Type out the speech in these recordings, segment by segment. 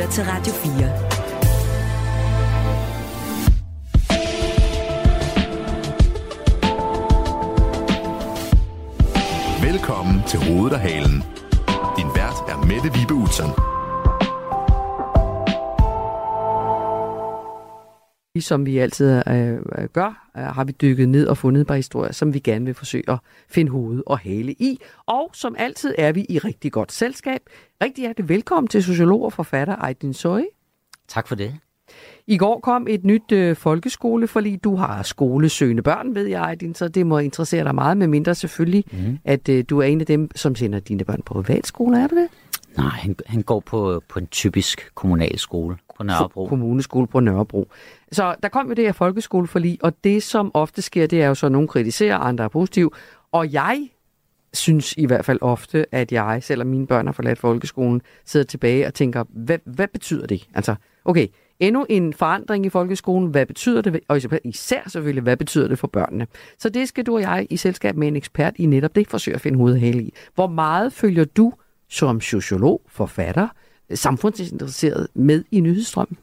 lytter til Radio 4. Velkommen til Hovedet og Halen. Din vært er Mette Vibe Utzon. Som vi altid gør, har vi dykket ned og fundet et par historier, som vi gerne vil forsøge at finde hoved og hale i. Og som altid er vi i rigtig godt selskab. Rigtig hjertelig velkommen til sociolog og forfatter Aydin Soy. Tak for det. I går kom et nyt folkeskoleforlig. Du har skolesøgende børn, ved jeg, Aydin, så det må interessere dig meget, med mindre selvfølgelig, at du er en af dem, som sender dine børn på privatskole, er det det? Nej, han går på en typisk kommunal skole på Nørrebro. Kommuneskole på Nørrebro. Så der kom jo det her folkeskoleforlig, og det som ofte sker, det er jo så, at nogen kritiserer, andre er positive. Og jeg synes i hvert fald ofte, at jeg, selvom mine børn har forladt folkeskolen, sidder tilbage og tænker, hvad betyder det? Altså, okay, endnu en forandring i folkeskolen, hvad betyder det? Og især selvfølgelig, hvad betyder det for børnene? Så det skal du og jeg i selskab med en ekspert i netop det forsøge at finde hovedet og hale i. Hvor meget følger du som sociolog, forfatter, samfundsinteresseret med i nyhedsstrømmen?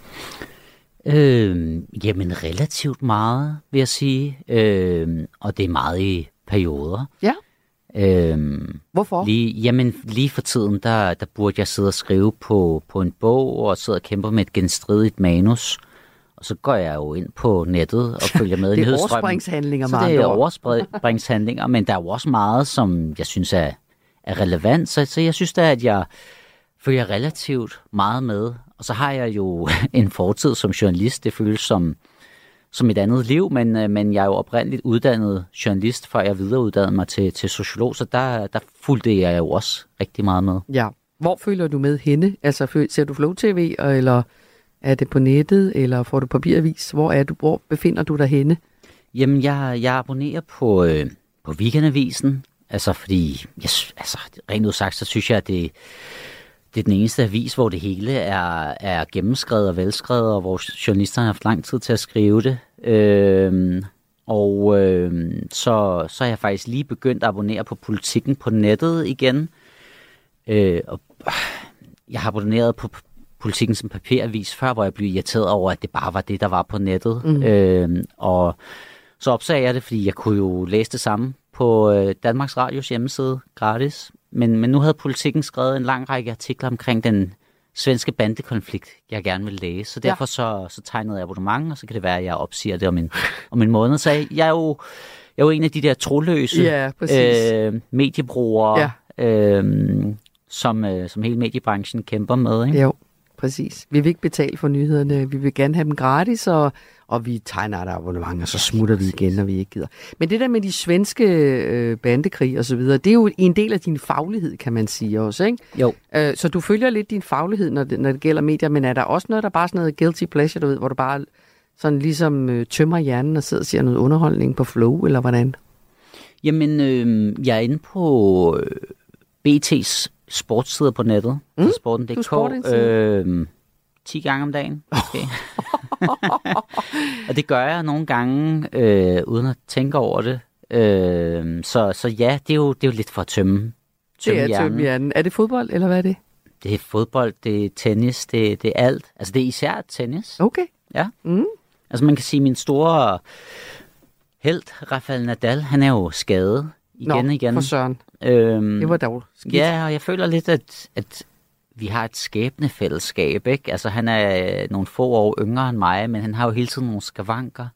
Jamen relativt meget, vil jeg sige. Og det er meget i perioder. Ja. Hvorfor? Lige for tiden, der burde jeg sidde og skrive på en bog, og sidde og kæmpe med et genstridigt manus. Og så går jeg jo ind på nettet og følger med i nyhedsstrømmen. Det er overspringshandlinger, så det er overspringshandlinger, men der er jo også meget, som jeg synes er relevant. Så jeg synes da, at jeg følger relativt meget med. Og så har jeg jo en fortid som journalist. Det føles som et andet liv, men jeg er jo oprindeligt uddannet journalist, før jeg videreuddannede mig til sociolog, så der fulgte jeg jo også rigtig meget med. Ja. Hvor følger du med henne? Altså, ser du Flow TV, eller er det på nettet, eller får du papiravis? Hvor befinder du dig henne? Jamen, jeg abonnerer på Weekendavisen, altså fordi, rent udsagt, så synes jeg, at det er den eneste avis, hvor det hele er gennemskrevet og velskrevet, og hvor journalisterne har haft lang tid til at skrive det. Så er jeg faktisk lige begyndt at abonnere på Politikken på nettet igen. Og jeg har abonneret på Politikken som papiravis før, hvor jeg blev irriteret over, at det bare var det, der var på nettet. Og så opsagde jeg det, fordi jeg kunne jo læse det samme på Danmarks Radios hjemmeside gratis. Men nu havde Politikken skrevet en lang række artikler omkring den svenske bandekonflikt, jeg gerne vil læse. Så derfor så tegnede jeg abonnement, og så kan det være, at jeg opsiger det om en måned. Så jeg er jo en af de der troløse mediebrugere, som hele mediebranchen kæmper med. Ikke? Jo, præcis. Vi vil ikke betale for nyhederne. Vi vil gerne have dem gratis, og vi tegner et abonnement, og så smutter vi igen, når vi ikke gider. Men det der med de svenske bandekrig og så videre, det er jo en del af din faglighed, kan man sige også, ikke? Jo. Så du følger lidt din faglighed, når det gælder medier, men er der også noget, der bare sådan noget guilty pleasure, du ved, hvor du bare sådan ligesom tømmer hjernen og sidder og ser noget underholdning på Flow, eller hvordan? Jamen, jeg er inde på BT's sportssider på nettet, sporten.dk, 10 gange om dagen. Okay. Og det gør jeg nogle gange, uden at tænke over det. Så ja, det er jo lidt for at tømme hjernen. Er det fodbold, eller hvad er det? Det er fodbold, det er tennis, det er alt. Altså, det er især tennis. Okay. Ja. Altså, man kan sige, min store helt, Rafael Nadal, han er jo skadet igen. For søren. Det var dog skidt. Ja, og jeg føler lidt, at vi har et skæbnefællesskab, ikke? Altså, han er nogle få år yngre end mig, men han har jo hele tiden nogle skavanker,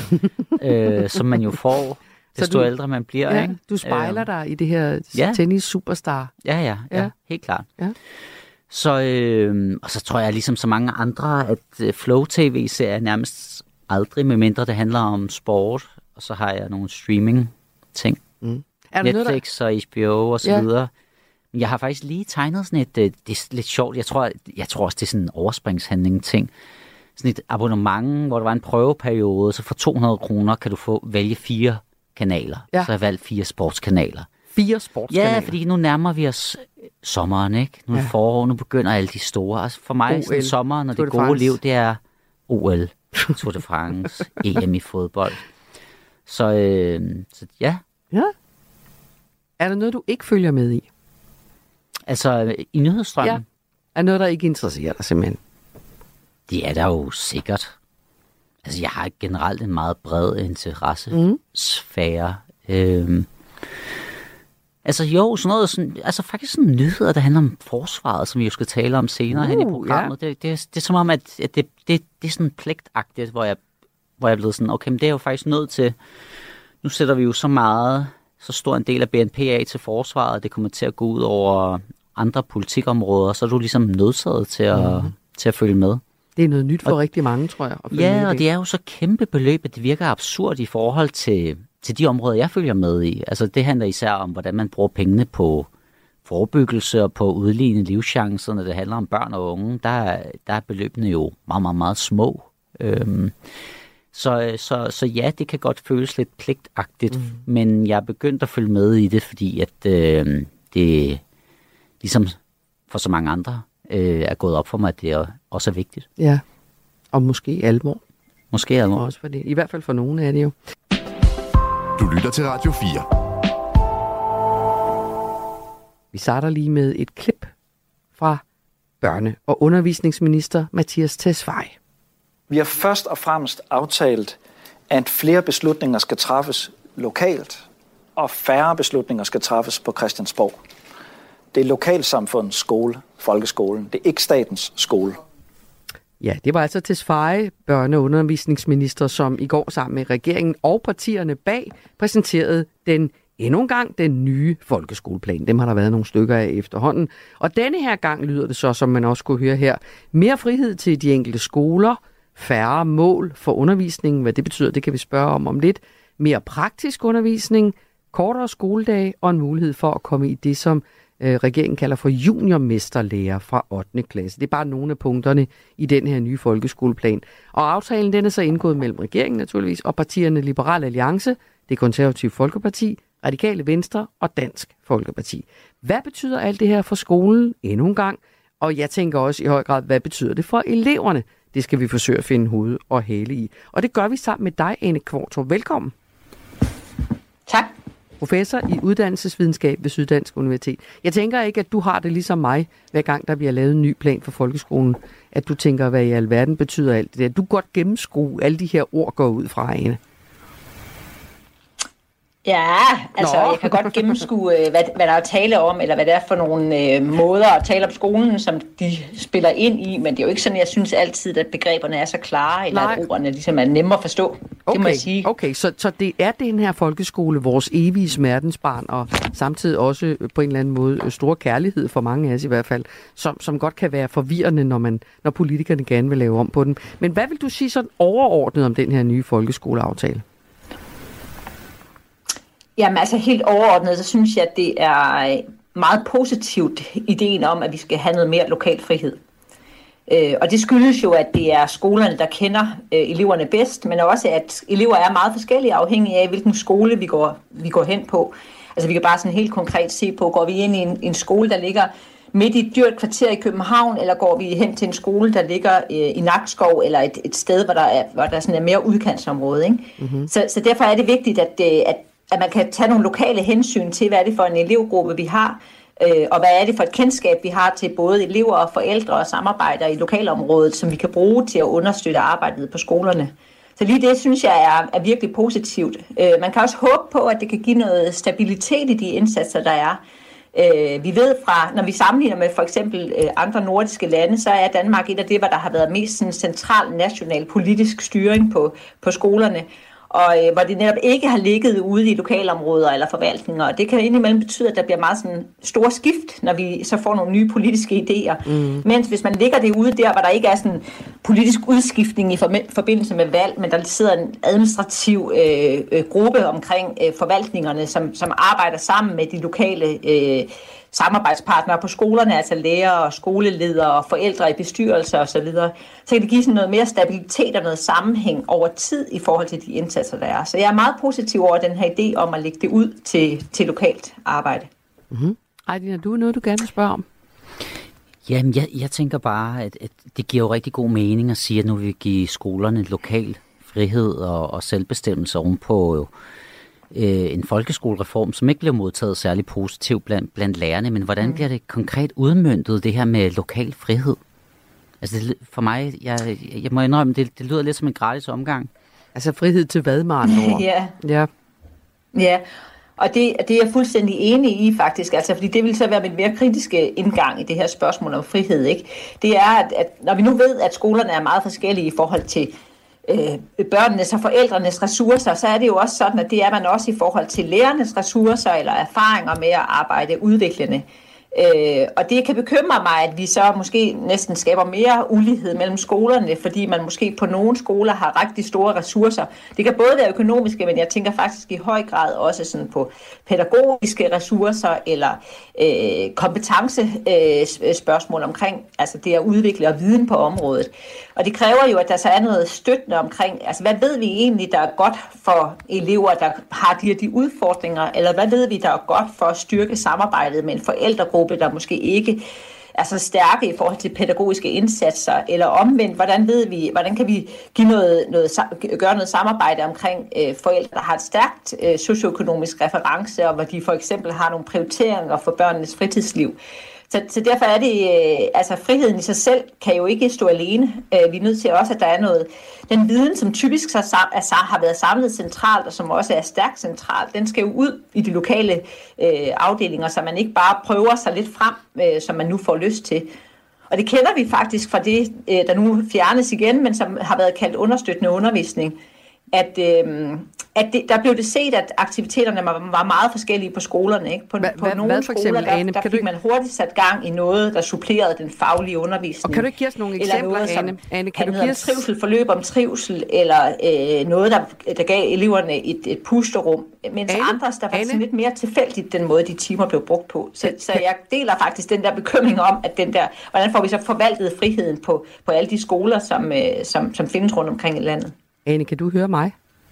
som man jo får, desto ældre man bliver, ikke? Du spejler dig i det her tennis-superstar. Ja, helt klart. Ja. Så, og så tror jeg, ligesom så mange andre, at Flow TV ser jeg nærmest aldrig, medmindre det handler om sport, og så har jeg nogle streaming-ting. Netflix og HBO og så videre. Jeg har faktisk lige tegnet sådan det er lidt sjovt, jeg tror også, det er sådan en overspringshandling-ting. Sådan et abonnement, hvor der var en prøveperiode, så for 200 kroner kan du vælge 4 kanaler. Ja. Så har jeg valgt 4 sportskanaler. 4 sportskanaler? Ja, fordi nu nærmer vi os sommeren, ikke? Nu er det forår, nu begynder alle de store. Altså for mig sådan sommeren og det gode liv, det er OL, Tour de France, EM i fodbold. Så ja. Ja. Er der noget, du ikke følger med i? Altså i nyhedsstrømmen? Er noget, der ikke interesserer dig simpelthen? Det er der jo sikkert. Altså, jeg har generelt en meget bred interessesfære. Altså jo, sådan noget, altså faktisk sådan nyheder, der handler om forsvaret, som vi jo skal tale om senere hen i programmet. Ja. Det er som om, at det er sådan pligtagtigt, hvor jeg er blevet sådan, okay, men det er jo faktisk nødt til, nu sætter vi jo så stor en del af BNP af til forsvaret, det kommer til at gå ud over andre politikområder, så er du ligesom nødsaget til at følge med. Det er noget nyt for rigtig mange, tror jeg. Ja, og det er jo så kæmpe beløb, at det virker absurd i forhold til de områder, jeg følger med i. Altså det handler især om, hvordan man bruger pengene på forebyggelse og på udligne livschancer. Når det handler om børn og unge, der er beløbene jo meget, meget, meget små. Så ja, det kan godt føles lidt pligtagtigt, men jeg er begyndt at følge med i det, fordi at det ligesom for så mange andre er gået op for mig, at det også er vigtigt. Ja, og måske alvor. Måske alvor. Også for det. I hvert fald for nogle af det jo. Du lytter til Radio 4. Vi starter lige med et klip fra børne- og undervisningsminister Mattias Tesfaye. Vi har først og fremmest aftalt, at flere beslutninger skal træffes lokalt, og færre beslutninger skal træffes på Christiansborg. Det er lokalsamfundets skole, folkeskolen. Det er ikke statens skole. Ja, det var altså Tesfaye, børne- og undervisningsminister, som i går sammen med regeringen og partierne bag præsenterede endnu en gang den nye folkeskoleplan. Dem har der været nogle stykker af efterhånden. Og denne her gang lyder det så, som man også kunne høre her, mere frihed til de enkelte skoler, færre mål for undervisningen. Hvad det betyder, det kan vi spørge om lidt. Mere praktisk undervisning, kortere skoledage og en mulighed for at komme i det, som regeringen kalder for juniormesterlærer fra 8. klasse. Det er bare nogle af punkterne i den her nye folkeskoleplan. Og aftalen den er så indgået mellem regeringen naturligvis og partierne Liberal Alliance, Det Konservative Folkeparti, Radikale Venstre og Dansk Folkeparti. Hvad betyder alt det her for skolen endnu en gang? Og jeg tænker også i høj grad, hvad betyder det for eleverne? Det skal vi forsøge at finde hoved og hale i. Og det gør vi sammen med dig, Ane Kvartrup. Velkommen. Tak. Professor i uddannelsesvidenskab ved Syddansk Universitet. Jeg tænker ikke, at du har det ligesom mig, hver gang der bliver lavet en ny plan for folkeskolen, at du tænker, hvad i alverden betyder alt det der. Du kan godt gennemskue alle de her ord går ud fra, Ane. Ja, altså jeg kan godt gennemskue, hvad der er tale om, eller hvad det er for nogle måder at tale om skolen, som de spiller ind i, men det er jo ikke sådan, jeg synes altid, at begreberne er så klare, eller at ordene ligesom er nemmere at forstå. Det må jeg sige. Okay, så det er den her folkeskole, vores evige smertensbarn, og samtidig også på en eller anden måde stor kærlighed for mange af os i hvert fald, som godt kan være forvirrende, når politikerne gerne vil lave om på den. Men hvad vil du sige sådan overordnet om den her nye folkeskoleaftale? Jamen altså helt overordnet, så synes jeg, at det er meget positivt ideen om, at vi skal have noget mere lokal frihed. Og det skyldes jo, at det er skolerne, der kender eleverne bedst, men også at elever er meget forskellige afhængig af, hvilken skole vi går hen på. Altså vi kan bare sådan helt konkret se på, går vi ind i en skole, der ligger midt i et dyrt kvarter i København, eller går vi hen til en skole, der ligger i Nakskov, eller et sted, hvor der sådan er mere udkantsområde. Ikke? Mm-hmm. Så derfor er det vigtigt, at man kan tage nogle lokale hensyn til, hvad er det for en elevgruppe, vi har, og hvad er det for et kendskab, vi har til både elever og forældre og samarbejdere i lokalområdet, som vi kan bruge til at understøtte arbejdet på skolerne. Så lige det, synes jeg, er virkelig positivt. Man kan også håbe på, at det kan give noget stabilitet i de indsatser, der er. Vi ved fra, når vi sammenligner med for eksempel andre nordiske lande, så er Danmark et af det, hvor der har været mest sådan central national politisk styring på skolerne, og hvor det netop ikke har ligget ude i lokalområder eller forvaltninger. Og det kan indimellem betyde, at der bliver meget sådan store skift, når vi så får nogle nye politiske idéer. Mens hvis man ligger det ude der, hvor der ikke er sådan politisk udskiftning i forbindelse med valg, men der sidder en administrativ gruppe omkring forvaltningerne, som arbejder sammen med de lokale samarbejdspartnere på skolerne, altså lærere, skoleledere, forældre i bestyrelser osv., så kan det give sådan noget mere stabilitet og noget sammenhæng over tid i forhold til de indsatser, der er. Så jeg er meget positiv over den her idé om at lægge det ud til lokalt arbejde. Mm-hmm. Ejlina, du er noget, du gerne vil spørge om? Jamen, jeg tænker bare, at det giver jo rigtig god mening at sige, at nu vil vi give skolerne lokal frihed og selvbestemmelse ovenpå en folkeskolereform, som ikke blev modtaget særlig positivt blandt lærerne, men hvordan bliver det konkret udmøntet, det her med lokal frihed? Altså for mig, jeg må indrømme, det lyder lidt som en gratis omgang. Altså frihed til hvad, med andre ord? Ja, og det er jeg fuldstændig enig i faktisk, altså fordi det vil så være min mere kritiske indgang i det her spørgsmål om frihed, ikke? Det er, at når vi nu ved, at skolerne er meget forskellige i forhold til børnenes og forældrenes ressourcer, så er det jo også sådan, at det er man også i forhold til lærernes ressourcer eller erfaringer med at arbejde udviklende. Og det kan bekymre mig, at vi så måske næsten skaber mere ulighed mellem skolerne, fordi man måske på nogle skoler har rigtig store ressourcer. Det kan både være økonomiske, men jeg tænker faktisk i høj grad også sådan på pædagogiske ressourcer eller kompetencespørgsmål omkring altså det at udvikle og viden på området. Og det kræver jo, at der så er noget støttende omkring, altså hvad ved vi egentlig, der er godt for elever, der har de udfordringer, eller hvad ved vi, der er godt for at styrke samarbejdet med en forældregruppe, der måske ikke er så stærke i forhold til pædagogiske indsatser, eller omvendt, hvordan kan vi gøre noget samarbejde omkring forældre, der har et stærkt socioøkonomisk reference, og hvor de for eksempel har nogle prioriteringer for børnenes fritidsliv. Så derfor er det, altså friheden i sig selv kan jo ikke stå alene. Vi er nødt til også, at der er noget, den viden, som typisk har været samlet centralt, og som også er stærkt centralt, den skal jo ud i de lokale afdelinger, så man ikke bare prøver sig lidt frem, som man nu får lyst til. Og det kender vi faktisk fra det, der nu fjernes igen, men som har været kaldt understøttende undervisning, der blev det set, at aktiviteterne var meget forskellige på skolerne. Ikke? På nogle skoler, der fik man hurtigt sat gang i noget, der supplerede den faglige undervisning. Og kan du ikke give os nogle eksempler, Ane? Kan du give os trivsel, forløb om trivsel, eller noget, der gav eleverne et pusterum, mens andres, der var sådan lidt mere tilfældigt, den måde, de timer blev brugt på. Så jeg deler faktisk den der bekymring om, at hvordan får vi så forvaltet friheden på alle de skoler, som findes rundt omkring i landet. Ane, kan du høre mig?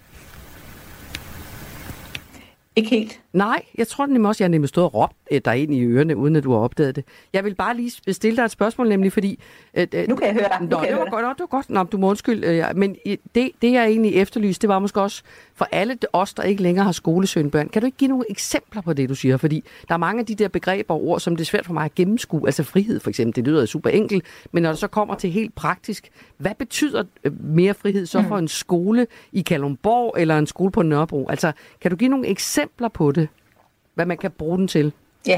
Ikke helt. Nej, jeg tror nemlig også, jeg har nemlig stået og råbt dig ind i ørerne, uden at du har opdaget det. Jeg vil bare lige stille dig et spørgsmål, nemlig fordi... Nu kan jeg høre dig. Det var godt. Nå, du må undskylde. Men det jeg egentlig efterlyste, det var måske også for alle os, der ikke længere har skolesøgende børn. Kan du ikke give nogle eksempler på det, du siger? Fordi der er mange af de der begreber og ord, som det er svært for mig at gennemskue. Altså frihed for eksempel, det lyder super enkelt. Men når det så kommer til helt praktisk, hvad betyder mere frihed så for en skole i Kalundborg eller en skole på Nørrebro? Altså, kan du give nogle eksempler på det? Hvad man kan bruge den til? Ja,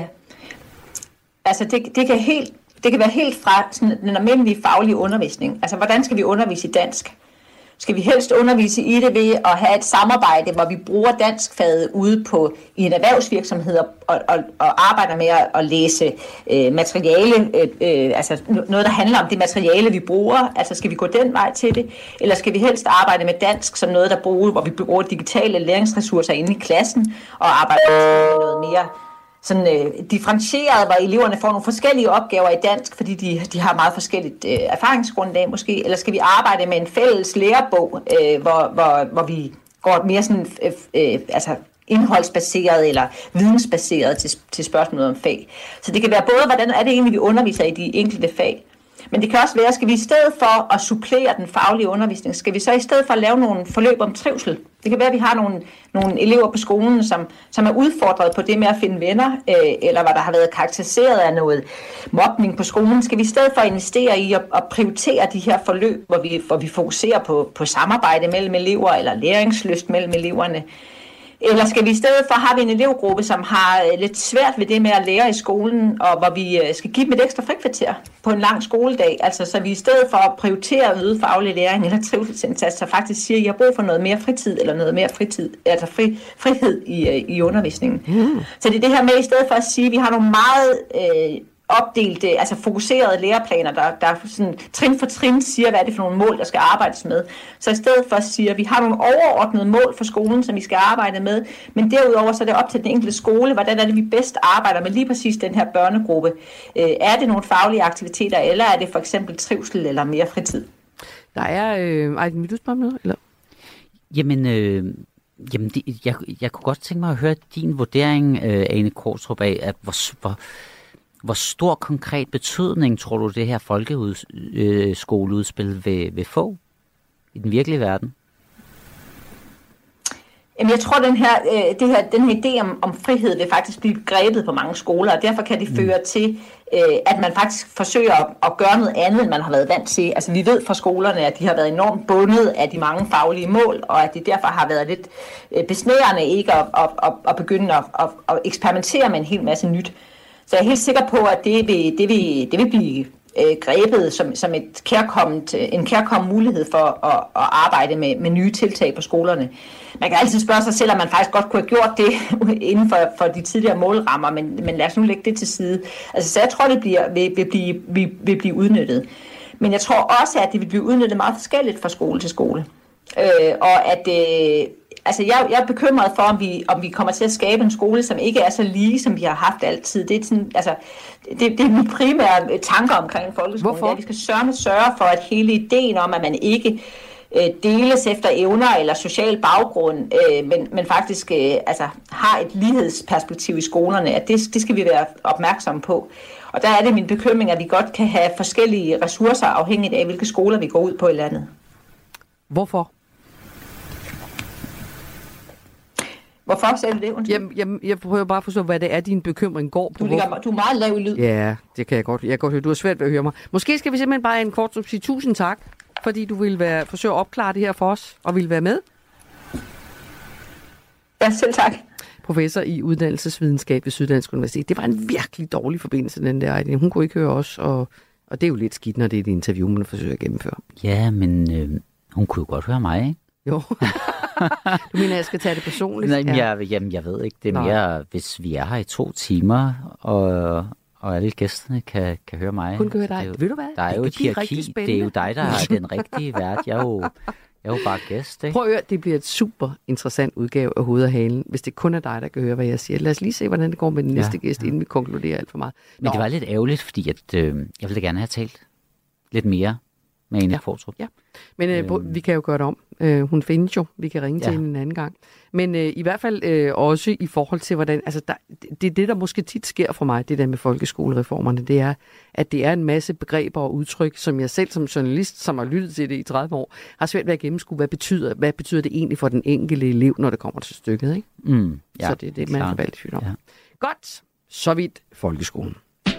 altså det kan være helt fra sådan den almindelige faglige undervisning. Altså, hvordan skal vi undervise i dansk? Skal vi helst undervise i det ved at have et samarbejde, hvor vi bruger danskfaget ude i en erhvervsvirksomhed og arbejder med at læse materiale, altså noget, der handler om det materiale, vi bruger. Altså, skal vi gå den vej til det? Eller skal vi helst arbejde med dansk som noget, hvor vi bruger digitale læringsressourcer inde i klassen og arbejder med noget mere sådan differentieret, hvor eleverne får nogle forskellige opgaver i dansk, fordi de har meget forskelligt erfaringsgrundlag måske, eller skal vi arbejde med en fælles lærebog, hvor vi går mere sådan altså indholdsbaseret eller vidensbaseret til spørgsmålet om fag. Så det kan være både, hvordan er det egentlig, vi underviser i de enkelte fag, men det kan også være, skal vi i stedet for at supplere den faglige undervisning, skal vi så i stedet for at lave nogle forløb om trivsel? Det kan være, at vi har nogle elever på skolen, som er udfordret på det med at finde venner, eller hvor der har været karakteriseret af noget mobning på skolen. Skal vi i stedet for investere i at prioritere de her forløb, hvor vi fokuserer på samarbejde mellem elever, eller læringslyst mellem eleverne? Eller skal vi i stedet for, har vi en elevgruppe, som har lidt svært ved det med at lære i skolen, og hvor vi skal give dem et ekstra frikvarter på en lang skoledag, altså så vi i stedet for at prioritere øget faglig læring eller trivselsindsats, så faktisk siger, at I har brug for noget mere fritid, eller noget mere altså frihed i undervisningen. Så det er det her med, i stedet for at sige, at vi har nogle meget opdelte, altså fokuserede læreplaner, der sådan trin for trin siger, hvad er det for nogle mål, der skal arbejdes med. Så i stedet for siger, at vi har nogle overordnede mål for skolen, som vi skal arbejde med, men derudover så er det op til den enkelte skole, hvordan er det, vi bedst arbejder med lige præcis den her børnegruppe. Er det nogle faglige aktiviteter, eller er det for eksempel trivsel eller mere fritid? Der er... vil du spørge noget? Eller? Jamen, jeg kunne godt tænke mig at høre din vurdering, Ane Kortrup, af, at hvor stor konkret betydning tror du, det her folkeskoleudspil vil få i den virkelige verden? Jamen, jeg tror, den her idé om frihed vil faktisk blive grebet på mange skoler, og derfor kan det føre til, at man faktisk forsøger at gøre noget andet, end man har været vant til. Altså, vi ved fra skolerne, at de har været enormt bundet af de mange faglige mål, og at det derfor har været lidt besnærende ikke at begynde at eksperimentere med en hel masse nyt. Så jeg er helt sikker på, at det vil blive grebet som en kærkommen mulighed for at arbejde med nye tiltag på skolerne. Man kan altid spørge sig selv, om man faktisk godt kunne have gjort det inden for de tidligere målrammer, men lad os nu lægge det til side. Altså, så jeg tror, det vil blive udnyttet. Men jeg tror også, at det vil blive udnyttet meget forskelligt fra skole til skole. Og at jeg er bekymret for, om vi kommer til at skabe en skole, som ikke er så lige, som vi har haft altid. Det er sådan, det er min primære tanker omkring folkeskolen. Hvorfor? Vi skal sørge for, at hele ideen om, at man ikke deles efter evner eller social baggrund, men faktisk har et lighedsperspektiv i skolerne, at det skal vi være opmærksomme på. Og der er det min bekymring, at vi godt kan have forskellige ressourcer afhængigt af, hvilke skoler vi går ud på i landet. Hvorfor? Hvorfor sagde du det? Jamen, jeg prøver bare at forstå, hvad det er, din bekymring går på. Du er meget lav i lyd. Ja, det kan jeg godt. Jeg kan godt høre, du har svært ved at høre mig. Måske skal vi simpelthen bare en kort sige tusind tak, fordi du ville forsøge at opklare det her for os, og ville være med. Ja, selv tak. Professor i uddannelsesvidenskab ved Syddansk Universitet. Det var en virkelig dårlig forbindelse, den der. Hun kunne ikke høre os, og det er jo lidt skidt, når det er et interview, man forsøger at gennemføre. Ja, men hun kunne jo godt høre mig, ikke? Jo. Du mener, jeg skal tage det personligt? Nej, jeg ved ikke. Det er mere, hvis vi er her i 2 timer, og alle gæsterne kan høre mig. Kun kan høre dig. Ved du hvad? Der er jo et hierarki. Det er jo dig, der er den rigtige vært. Jeg er jo bare gæst, ikke? Prøv at høre, det bliver et super interessant udgave af Hovedet og Halen, hvis det kun er dig, der kan høre, hvad jeg siger. Lad os lige se, hvordan det går med den næste gæst, inden vi konkluderer alt for meget. Men det var lidt ærgerligt, fordi at, jeg ville gerne have talt lidt mere med Ane Qvortrup. Ja, men vi kan jo gøre det om. Hun findes jo. Vi kan ringe til hende en anden gang. Men i hvert fald også i forhold til, hvordan... Altså, det, der måske tit sker for mig, det der med folkeskolereformerne, det er, at det er en masse begreber og udtryk, som jeg selv som journalist, som har lyttet til det i 30 år, har svært ved at gennemskue, hvad betyder det egentlig for den enkelte elev, når det kommer til stykket, ikke? Så det er det, man kan valgt om. Ja. Godt, så vidt folkeskolen.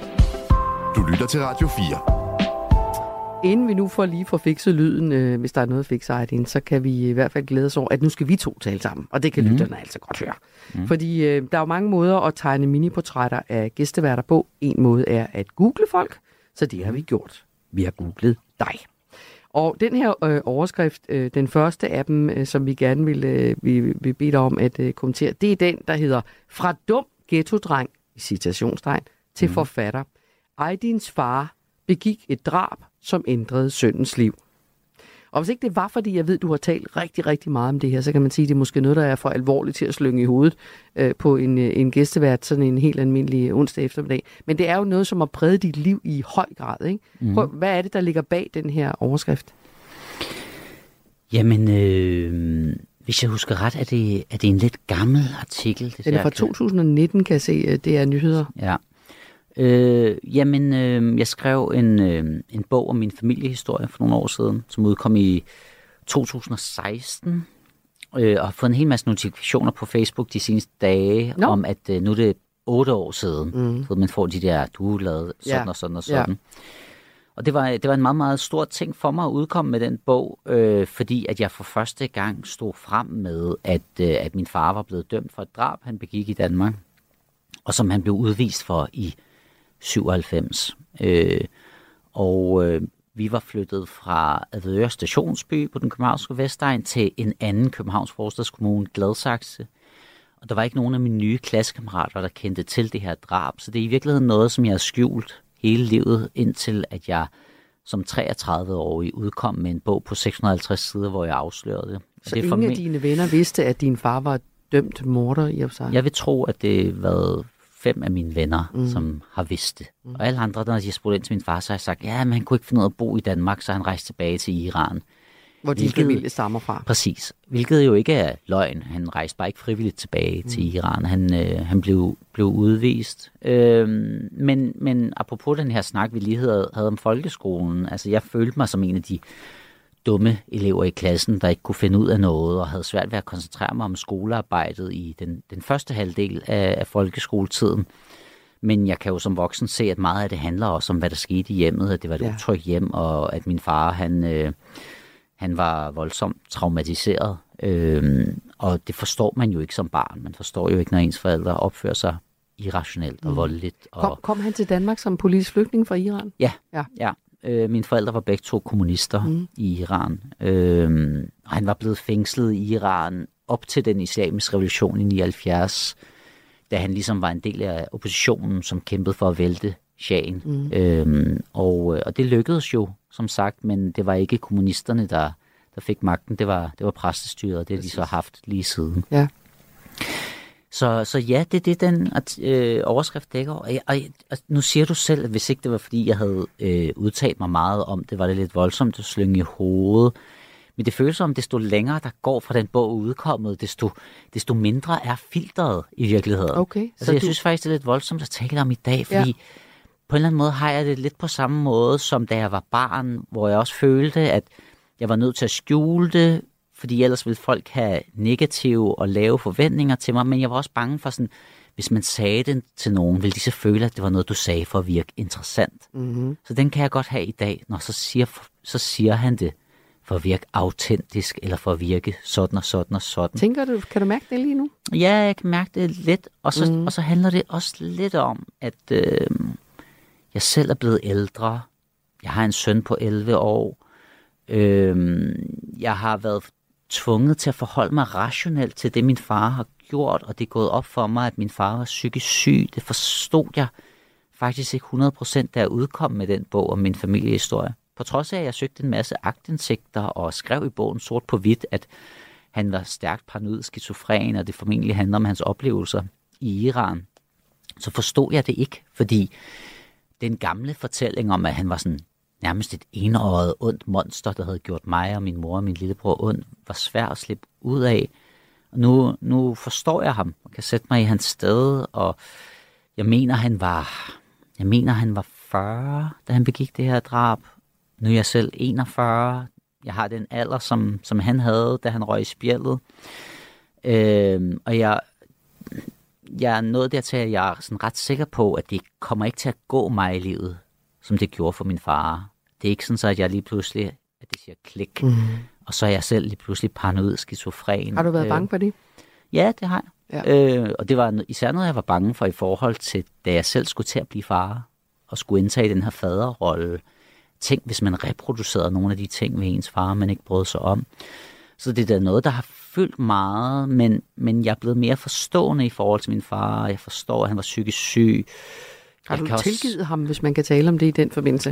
Du lytter til Radio 4. Inden vi nu får fikset lyden, hvis der er noget at fikse ind, så kan vi i hvert fald glæde os over, at nu skal vi 2 tale sammen. Og det kan lytterne altså godt høre. Fordi der er jo mange måder at tegne miniportrætter af gæsteværter på. En måde er at google folk, så det har vi gjort. Vi har googlet dig. Og den her overskrift, den første af dem, som vi gerne vil bede dig om at kommentere, det er den, der hedder Fra dum ghettodreng, i citationstegn, til forfatter. Aydins far begik et drab, som ændrede sønnens liv. Og hvis ikke det var, fordi jeg ved, du har talt rigtig, rigtig meget om det her, så kan man sige, at det er måske noget, der er for alvorligt til at slynge i hovedet på en gæstevært, sådan en helt almindelig onsdag eftermiddag. Men det er jo noget, som har præget dit liv i høj grad, ikke? Prøv, hvad er det, der ligger bag den her overskrift? Jamen, hvis jeg husker ret, er det en lidt gammel artikel. Den er fra 2019, kan jeg se, det er nyheder. Ja. Jeg skrev en bog om min familiehistorie for nogle år siden, som udkom i 2016, og har fået en hel masse notifikationer på Facebook de seneste dage, om at nu er det 8 år siden, så man får de der, du lavede sådan og sådan og sådan. Ja. Og det var en meget, meget stor ting for mig at udkomme med den bog, fordi at jeg for første gang stod frem med, at min far var blevet dømt for et drab, han begik i Danmark, og som han blev udvist for i 97. Vi var flyttet fra Avedøre Stationsby på den københavnske Vestegn til en anden Københavns forstadskommune, Gladsaxe. Og der var ikke nogen af mine nye klassekammerater, der kendte til det her drab. Så det er i virkeligheden noget, som jeg har skjult hele livet, indtil at jeg som 33-årig udkom med en bog på 650 sider, hvor jeg afslørede det. Så det ingen af dine venner vidste, at din far var dømt morder i sig? Jeg vil tro, at det var 5 af mine venner, som har vidst det. Og alle andre, når de har spurgt ind til min far, så har jeg sagt, ja, men han kunne ikke finde ud af at bo i Danmark, så han rejste tilbage til Iran. Hvor din familie stammer fra. Præcis. Hvilket jo ikke er løgn. Han rejste bare ikke frivilligt tilbage til Iran. Han blev udvist. Men apropos den her snak, vi lige havde om folkeskolen, altså jeg følte mig som en af de dumme elever i klassen, der ikke kunne finde ud af noget, og havde svært ved at koncentrere mig om skolearbejdet i den første halvdel af folkeskoletiden. Men jeg kan jo som voksen se, at meget af det handler også om, hvad der skete i hjemmet, at det var et utrygt hjem, og at min far, han var voldsomt traumatiseret. Og det forstår man jo ikke som barn. Man forstår jo ikke, når ens forældre opfører sig irrationelt og voldeligt. Kom han til Danmark som politisk flygtning fra Iran? Ja. Mine forældre var begge to kommunister i Iran. Og han var blevet fængslet i Iran op til den islamiske revolution i 79, da han ligesom var en del af oppositionen, som kæmpede for at vælte shahen. Og det lykkedes jo, som sagt, men det var ikke kommunisterne, der fik magten. Det var præstestyret, og det har de så haft lige siden. Ja. Så ja, det er det, den overskrift dækker. Og nu siger du selv, at hvis ikke det var, fordi jeg havde udtalt mig meget om det, var det lidt voldsomt at slynge i hovedet. Men det føles som, desto længere der går fra den bog udkommet, desto mindre er filteret i virkeligheden. Okay, altså, jeg synes faktisk, det er lidt voldsomt at tale om i dag, fordi på en eller anden måde har jeg det lidt på samme måde, som da jeg var barn, hvor jeg også følte, at jeg var nødt til at skjule det, fordi ellers ville folk have negative og lave forventninger til mig, men jeg var også bange for sådan, hvis man sagde det til nogen, ville de så føle, at det var noget, du sagde for at virke interessant. Mm-hmm. Så den kan jeg godt have i dag, når så siger han det for at virke autentisk, eller for at virke sådan og sådan og sådan. Tænker du, kan du mærke det lige nu? Ja, jeg kan mærke det lidt, og så handler det også lidt om, at jeg selv er blevet ældre. Jeg har en søn på 11 år. Jeg har været tvunget til at forholde mig rationelt til det, min far har gjort, og det er gået op for mig, at min far var psykisk syg. Det forstod jeg faktisk ikke 100%, da jeg udkom med den bog om min familiehistorie. På trods af, at jeg søgte en masse aktindsigter og skrev i bogen sort på hvidt, at han var stærkt paranoid skizofren, og det formentlig handler om hans oplevelser i Iran, så forstod jeg det ikke, fordi den gamle fortælling om, at han var sådan nærmest et enøjet ondt monster, der havde gjort mig og min mor og min lillebror ondt, var svær at slippe ud af. Og nu forstår jeg ham og kan sætte mig i hans sted, og jeg mener, han var 40, da han begik det her drab. Nu er jeg selv 41. Jeg har den alder, som han havde, da han røg i spjældet. Og jeg er nået dertil, at jeg er sådan ret sikker på, at det kommer ikke til at gå mig i livet, som det gjorde for min far. Det er ikke sådan, at jeg lige pludselig, at det siger klik, og så er jeg selv lige pludselig paranoid skizofren. Har du været bange for det? Ja, det har jeg. Ja. Og det var især noget, jeg var bange for i forhold til, da jeg selv skulle til at blive far, og skulle indtage den her faderrolle. Tænk, hvis man reproducerede nogle af de ting ved ens far, man ikke brød sig om. Så det er da noget, der har fyldt meget, men jeg er blevet mere forstående i forhold til min far. Jeg forstår, at han var psykisk syg. Har du tilgivet ham, hvis man kan tale om det i den forbindelse?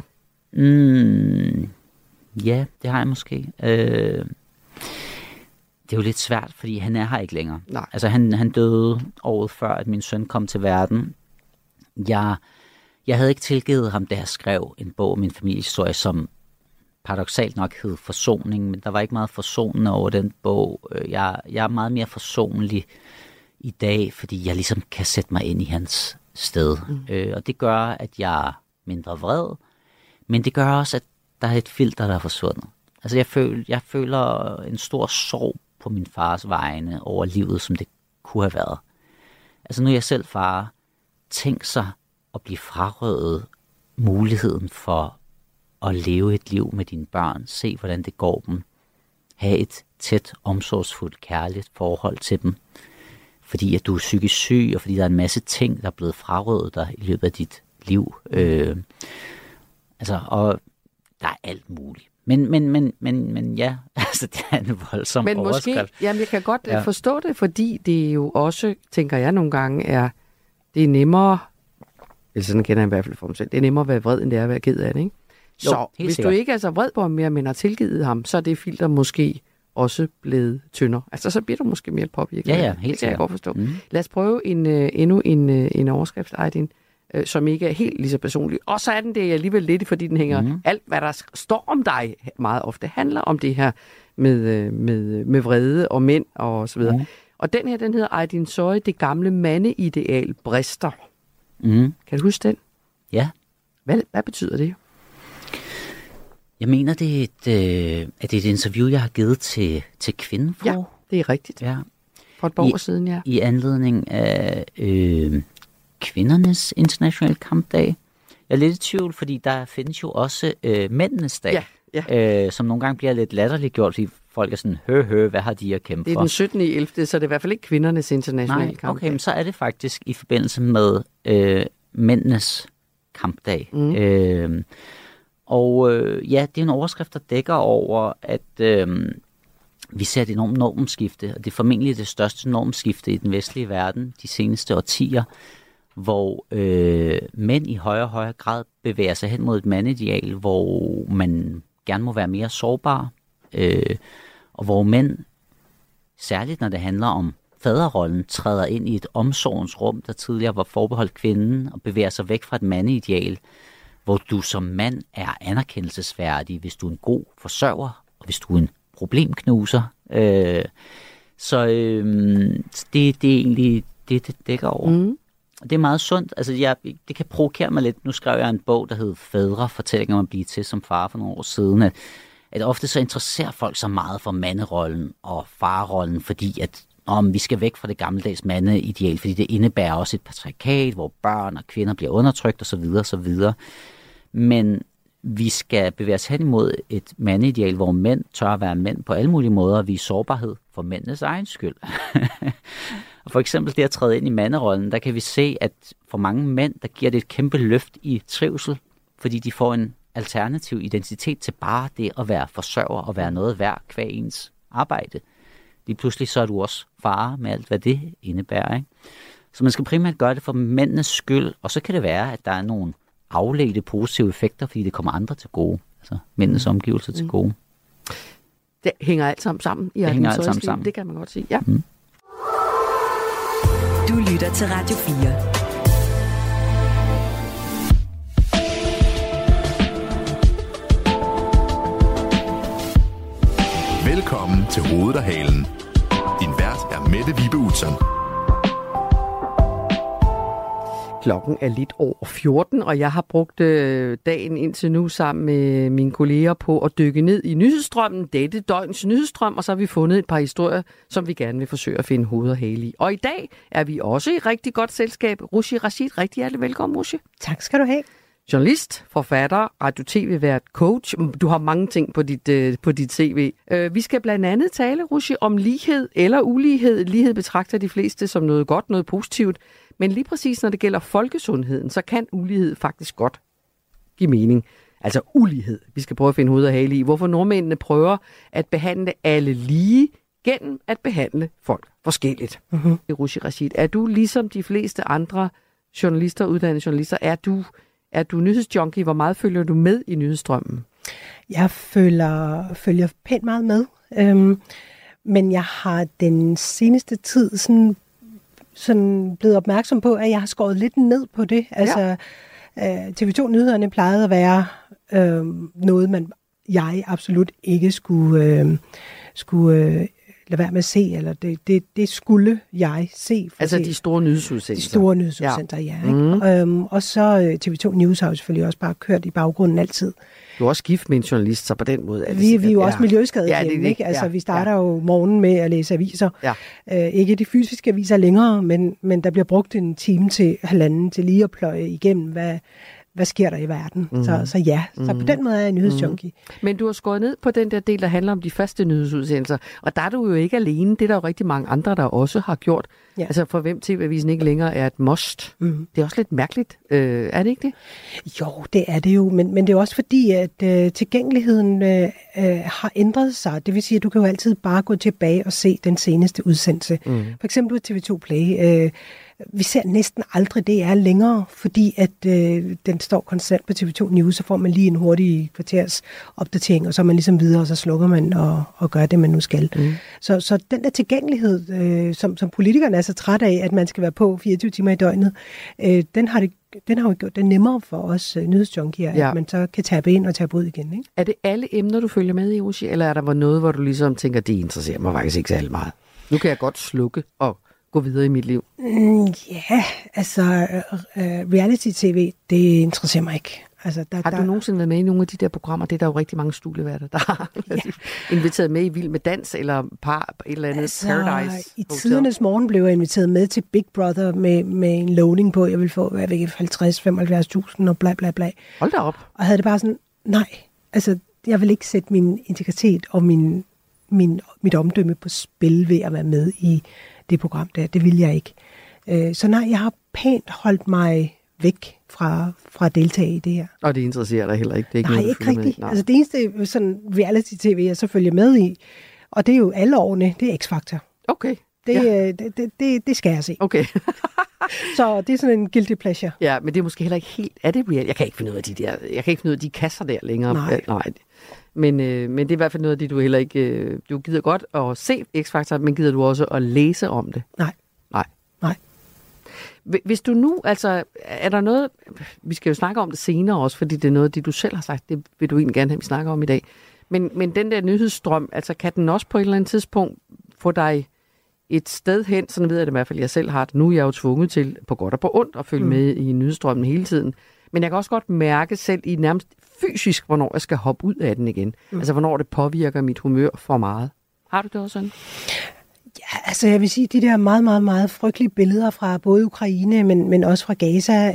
Ja, det har jeg måske. Det er jo lidt svært, fordi han er her ikke længere. Nej. Altså, han døde året før, at min søn kom til verden. Jeg havde ikke tilgivet ham, da jeg skrev en bog om min familiehistorie, som paradoksalt nok hed Forsoning, men der var ikke meget forsonende over den bog. Jeg er meget mere forsonlig i dag, fordi jeg ligesom kan sætte mig ind i hans sted. Og det gør, at jeg er mindre vred, men det gør også, at der er et filter, der er forsvundet. Altså jeg føler en stor sorg på min fars vegne over livet, som det kunne have været. Altså nu er jeg selv far. Tænk sig at blive frarøvet muligheden for at leve et liv med dine børn. Se, hvordan det går dem. Ha' et tæt, omsorgsfuldt, kærligt forhold til dem. Fordi at du er psykisk syg, og fordi der er en masse ting, der er blevet frarøvet dig i løbet af dit liv. Og der er alt muligt. Men ja, altså det er en voldsom overskrift. Måske, jamen jeg kan godt forstå det, fordi det jo også, tænker jeg nogle gange, det er nemmere, eller sådan kender jeg i hvert fald for mig selv, det er nemmere at være vred, end det er at være ked af det, ikke? Jo, så hvis sikkert. Du ikke er så vred på ham mere, men har tilgivet ham, så er det filter måske også blevet tyndere. Altså så bliver du måske mere påvirket. Ja, helt det kan jeg godt forstå. Lad os prøve endnu en overskrift, Aydin, som ikke er helt lige så personlig. Og så er den det alligevel lidt, fordi den hænger alt, hvad der står om dig, meget ofte handler om det her med vrede og mænd og så videre. Og den her, den hedder Aydin Soy, det gamle mandeideal brister. Kan du huske den? Ja. Hvad betyder det? Jeg mener, det er et interview, jeg har givet til Kvinfo. Ja, det er rigtigt. Ja. For et par år siden, ja. I anledning af kvindernes internationale kampdag. Jeg er lidt i tvivl, fordi der findes jo også mændenes dag, som nogle gange bliver lidt latterliggjort, fordi folk er sådan, hvad har de at kæmpe for? Det er den 17. i 11., så det er i hvert fald ikke kvindernes internationale kampdag. Okay, men så er det faktisk i forbindelse med mændenes kampdag. Det er en overskrift, der dækker over, at vi ser et enormt normskifte, og det er formentlig det største normskifte i den vestlige verden de seneste årtier, hvor mænd i højere og højere grad bevæger sig hen mod et mandeideal, hvor man gerne må være mere sårbar, og hvor mænd, særligt når det handler om faderrollen, træder ind i et omsorgens rum, der tidligere var forbeholdt kvinden, og bevæger sig væk fra et mandeideal, hvor du som mand er anerkendelsesværdig, hvis du er en god forsørger, og hvis du er en problemknuser. Det er egentlig det dækker over. Mm. Det er meget sundt. Altså, det kan provokere mig lidt. Nu skrev jeg en bog, der hed Fædre, fortællinger om at blive til som far for nogle år siden, at ofte så interesserer folk så meget for manderollen og farrollen, fordi at vi skal væk fra det gammeldags mandeideal, fordi det indebærer også et patriarkat, hvor børn og kvinder bliver undertrykt osv. osv. Men vi skal bevæge os hen imod et mandeideal, hvor mænd tør at være mænd på alle mulige måder og vise sårbarhed for mændenes egen skyld. Og for eksempel det at træde ind i manderollen, der kan vi se, at for mange mænd, der giver det et kæmpe løft i trivsel, fordi de får en alternativ identitet til bare det at være forsørger og være noget værd kvad ens arbejde. Lige pludselig så er du også far med alt, hvad det indebærer. Ikke? Så man skal primært gøre det for mændenes skyld, og så kan det være, at der er nogle afledte positive effekter, fordi det kommer andre til gode. Altså mændenes omgivelser til gode. Det hænger alt sammen i sammen. Det kan man godt sige. Ja. Mm. Du lytter til Radio 4. Velkommen til Hovedet og Halen. Din vært er Mette Vibe Utzon. Klokken er lidt over 14, og jeg har brugt dagen indtil nu sammen med mine kolleger på at dykke ned i nyhedsstrømmen, dette døgns nyhedsstrøm, og så har vi fundet et par historier, som vi gerne vil forsøge at finde hoved og hale i. Og i dag er vi også i rigtig godt selskab. Rushi Rashid, rigtig hjertelig velkommen, Rushi. Tak skal du have. Journalist, forfatter, radio-tv-vært, coach. Du har mange ting på dit CV. Vi skal blandt andet tale, Rushi, om lighed eller ulighed. Lighed betragter de fleste som noget godt, noget positivt. Men lige præcis når det gælder folkesundheden, så kan ulighed faktisk godt give mening. Altså ulighed. Vi skal prøve at finde hoved og hale i, hvorfor nordmændene prøver at behandle alle lige gennem at behandle folk forskelligt. Rushi Rashid, er du ligesom de fleste andre journalister, uddannede journalister, er du nyhedsjunkie? Hvor meget følger du med i nyhedsstrømmen? Jeg følger pænt meget med. Men jeg har den seneste tid sådan blevet opmærksom på, at jeg har skåret lidt ned på det. Altså, TV2-nyhederne plejede at være noget, jeg absolut ikke skulle lade være med at se, eller det skulle jeg se. Altså de store nyhedsudsendelser? De store nyhedsudsendelser, ja. Ikke? Og så TV2 News har jo selvfølgelig også bare kørt i baggrunden altid. Du er også gift med en journalist, så på den måde... Vi er jo også miljøskadede hjemme, ikke? Altså, vi starter jo morgenen med at læse aviser. Ja. Ikke de fysiske aviser længere, men der bliver brugt en time til halvanden til lige at pløje igennem, hvad sker der i verden. Så på den måde er jeg nyhedsjunkie. Men du har skåret ned på den der del, der handler om de faste nyhedsudsendelser. Og der er du jo ikke alene. Det er der jo rigtig mange andre, der også har gjort. Ja. Altså for hvem TV-avisen ikke længere er et must. Det er også lidt mærkeligt. Er det ikke det? Jo, det er det jo. Men det er også fordi, at tilgængeligheden har ændret sig. Det vil sige, at du kan jo altid bare gå tilbage og se den seneste udsendelse. For eksempel TV2 Play. Vi ser næsten aldrig DR længere, fordi at den står konstant på TV2 News, så får man lige en hurtig kvarters opdatering, og så er man ligesom videre, og så slukker man og gør det, man nu skal. Så den der tilgængelighed, som politikerne er så træt af, at man skal være på 24 timer i døgnet, den har jo gjort det nemmere for os nyhedsjunkier, at man så kan tabe ind og tabe ud igen. Ikke? Er det alle emner, du følger med i, Rushi, eller er der noget, hvor du ligesom tænker, det interesserer mig faktisk ikke særlig meget? Nu kan jeg godt slukke og gå videre i mit liv. Ja, altså reality-tv, det interesserer mig ikke. Altså, har du nogensinde været med i nogle af de der programmer? Det er der jo rigtig mange studieværter, der har inviteret med i Vild med Dans, eller et eller andet Paradise i tidernes morgen blev jeg inviteret med til Big Brother med en loading på, jeg ville få 50-75.000 og bla bla bla. Hold da op. Og havde det bare sådan, nej, altså jeg vil ikke sætte min integritet og mit omdømme på spil ved at være med i det program der. Det vil jeg ikke. Så nej, jeg har pænt holdt mig væk fra at deltage i det her. Og det interesserer dig heller ikke? Det er ikke nej, noget, ikke rigtigt. Altså det eneste sådan reality-tv, jeg så følger med i, og det er jo alle årene, det er X-Factor. Okay. Det skal jeg se. Okay. Så det er sådan en guilty pleasure. Ja, men det er måske heller ikke helt... Er det real? Jeg kan ikke finde ud af de kasser der længere. Nej. Men det er i hvert fald noget af det, du heller ikke... Du gider godt at se X-Factor, men gider du også at læse om det? Nej. Hvis du nu, altså, er der noget... Vi skal jo snakke om det senere også, fordi det er noget af det, du selv har sagt, det vil du egentlig gerne have, vi snakker om i dag. Men den der nyhedsstrøm, altså kan den også på et eller andet tidspunkt få dig et sted hen, sådan ved jeg det i hvert fald, jeg selv har det. Nu er jeg jo tvunget til, på godt og på ondt, at følge med i nyhedsstrømmen hele tiden. Men jeg kan også godt mærke selv i nærmest fysisk, hvornår jeg skal hoppe ud af den igen. Altså, hvornår det påvirker mit humør for meget. Har du det også sådan? Ja, altså jeg vil sige, de der meget, meget, meget frygtelige billeder fra både Ukraine, men også fra Gaza,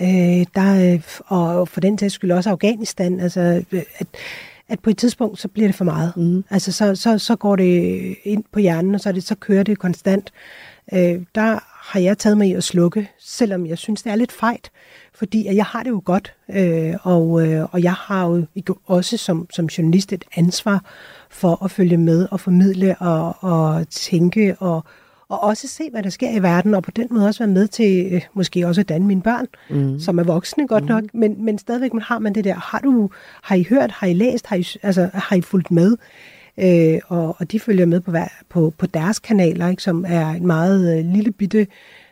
og for den sags skyld også Afghanistan, altså at på et tidspunkt, så bliver det for meget. Altså så går det ind på hjernen, og så kører det konstant. Der har jeg taget mig i at slukke, selvom jeg synes, det er lidt fejt, fordi jeg har det jo godt, og jeg har jo også som journalist et ansvar for at følge med og formidle og tænke og også se, hvad der sker i verden, og på den måde også være med til måske også at danne mine børn, som er voksne godt nok, men stadigvæk har man det der. Har I hørt, har I læst, har I fulgt med? Og de følger med på deres kanaler, ikke, som er en meget lille bitte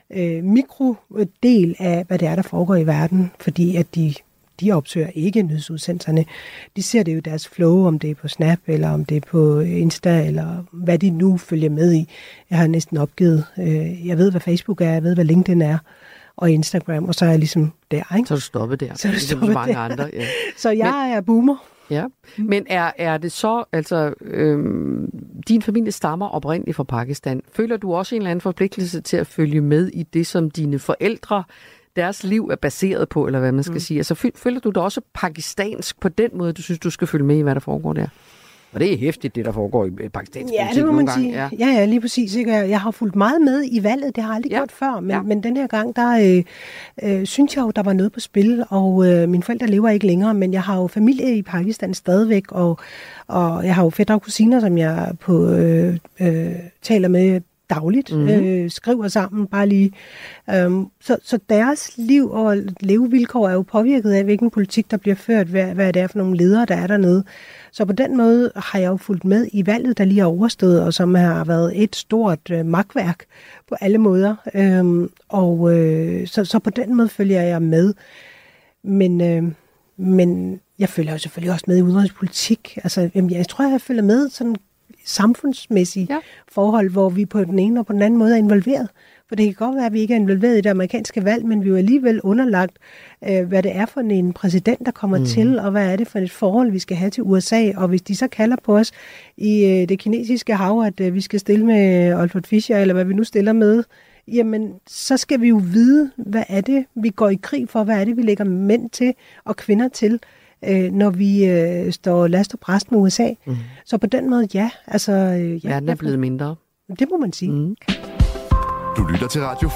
mikrodel af, hvad det er, der foregår i verden, fordi at de opsøger ikke nyhedsudsendelserne. De ser det jo deres flow, om det er på Snap, eller om det er på Insta, eller hvad de nu følger med i. Jeg har næsten opgivet. Jeg ved, hvad Facebook er, jeg ved, hvad LinkedIn er, og Instagram, og så er jeg ligesom der, ikke? Så er du stoppet der. Så er du stoppet mange der. andre, ja. Så jeg er boomer. Ja, men er det så, altså, din familie stammer oprindeligt fra Pakistan. Føler du også en eller anden forpligtelse til at følge med i det, som dine forældre, deres liv er baseret på, eller hvad man skal sige? Altså, føler du dig også pakistansk på den måde, du synes, du skal følge med i, hvad der foregår der? Og det er hæftigt, det der foregår i pakistansk politik. Ja, det må man sige. Ja, lige præcis. Ikke? Jeg har fulgt meget med i valget. Det har jeg aldrig gjort før. Men den her gang, der synes jeg jo, der var noget på spil. Og mine forældre lever ikke længere, men jeg har jo familie i Pakistan stadigvæk. Og jeg har jo fætre og kusiner, som jeg taler med dagligt, skriver sammen bare lige. Så deres liv og levevilkår er jo påvirket af, hvilken politik, der bliver ført, hvad det er for nogle ledere, der er dernede. Så på den måde har jeg jo fulgt med i valget, der lige er overstået, og som har været et stort magtværk på alle måder. Så på den måde følger jeg med. Men jeg følger jo selvfølgelig også med i udenrigspolitik. Altså, jeg tror, jeg følger med sådan samfundsmæssige forhold, hvor vi på den ene og på den anden måde er involveret. For det kan godt være, at vi ikke er involveret i det amerikanske valg, men vi er jo alligevel underlagt, hvad det er for en præsident, der kommer til, og hvad er det for et forhold, vi skal have til USA. Og hvis de så kalder på os i det kinesiske hav, at vi skal stille med Olfert Fischer, eller hvad vi nu stiller med, jamen, så skal vi jo vide, hvad er det, vi går i krig for, hvad er det, vi lægger mænd til og kvinder til, når vi står last og bræst med USA. Så på den måde, ja. Altså, verden er blevet mindre. Det må man sige. Du lytter til Radio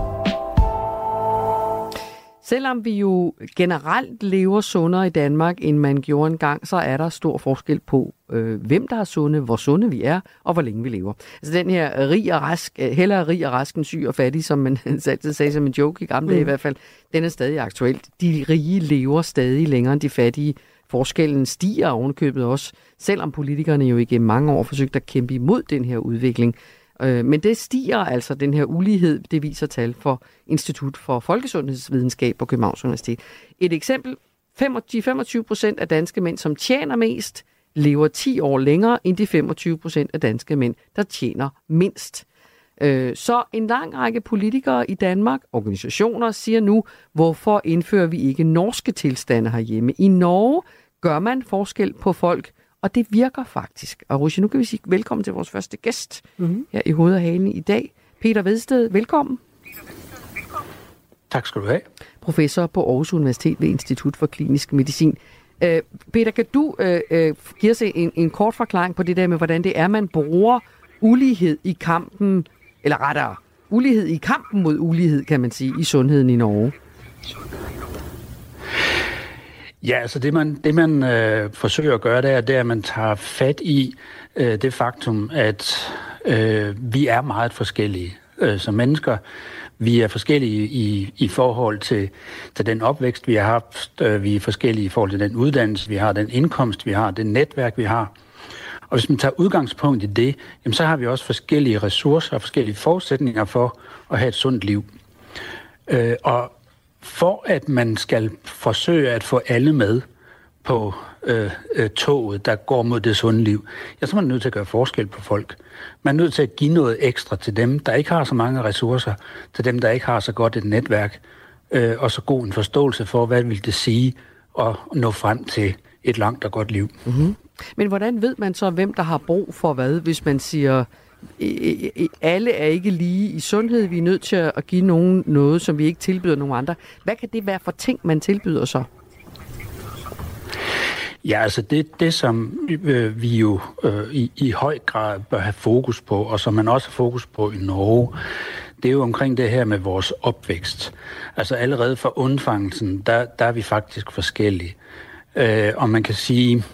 4. Selvom vi jo generelt lever sundere i Danmark, end man gjorde engang, så er der stor forskel på, hvem der er sunde, hvor sunde vi er, og hvor længe vi lever. Altså den her rig og rask, hellere rig og rask end syg og fattig, som man altid sagde som en joke i gamle dage i hvert fald, den er stadig aktuel. De rige lever stadig længere end de fattige. Forskellen stiger ovenkøbet også, selvom politikerne jo igennem mange år forsøgte at kæmpe imod den her udvikling. Men det stiger altså, den her ulighed, det viser tal for Institut for Folkesundhedsvidenskab på Københavns Universitet. Et eksempel, 25% af danske mænd, som tjener mest, lever 10 år længere end de 25% af danske mænd, der tjener mindst. Så en lang række politikere i Danmark, organisationer, siger nu, hvorfor indfører vi ikke norske tilstande herhjemme? I Norge gør man forskel på folk, og det virker faktisk. Og Rushi, nu kan vi sige velkommen til vores første gæst her i Hovedet og Halen i dag. Peter Vedsted, velkommen. Tak skal du have. Professor på Aarhus Universitet ved Institut for Klinisk Medicin. Peter, kan du give os en kort forklaring på det der med, hvordan det er, man bruger ulighed i kampen, eller rettere, ulighed i kampen mod ulighed, kan man sige, i sundheden i Norge? Ja, altså det man forsøger at gøre, det er, at man tager fat i det faktum, at vi er meget forskellige som mennesker. Vi er forskellige i forhold til den opvækst, vi har haft. Vi er forskellige i forhold til den uddannelse, vi har, den indkomst, vi har, det netværk, vi har. Og hvis man tager udgangspunkt i det, jamen, så har vi også forskellige ressourcer og forskellige forudsætninger for at have et sundt liv. Og for at man skal forsøge at få alle med på toget, der går mod det sunde liv, ja, så er man nødt til at gøre forskel på folk. Man er nødt til at give noget ekstra til dem, der ikke har så mange ressourcer, til dem, der ikke har så godt et netværk, og så god en forståelse for, hvad vil det sige at nå frem til et langt og godt liv. Mm-hmm. Men hvordan ved man så, hvem der har brug for hvad, hvis man siger, alle er ikke lige i sundhed, vi er nødt til at give nogen noget, som vi ikke tilbyder nogen andre. Hvad kan det være for ting, man tilbyder så? Ja, altså det som vi jo i høj grad bør have fokus på, og som man også har fokus på i Norge, det er jo omkring det her med vores opvækst. Altså allerede fra undfangelsen, der er vi faktisk forskellige. Og man kan sige,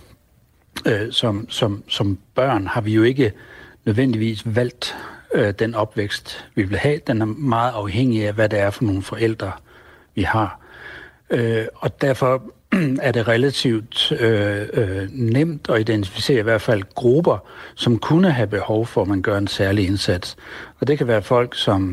som børn har vi jo ikke nødvendigvis valgt den opvækst, vi vil have. Den er meget afhængig af, hvad det er for nogle forældre, vi har. Og derfor er det relativt nemt at identificere i hvert fald grupper, som kunne have behov for, at man gør en særlig indsats. Og det kan være folk, som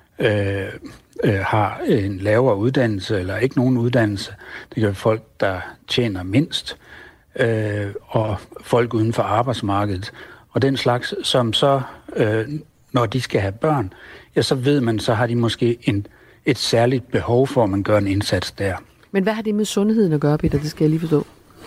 har en lavere uddannelse eller ikke nogen uddannelse. Det kan være folk, der tjener mindst, og folk uden for arbejdsmarkedet. Og den slags, som så, når de skal have børn, ja, så ved man, så har de måske et særligt behov for, at man gør en indsats der. Men hvad har det med sundheden at gøre, Peter? Det skal jeg lige forstå.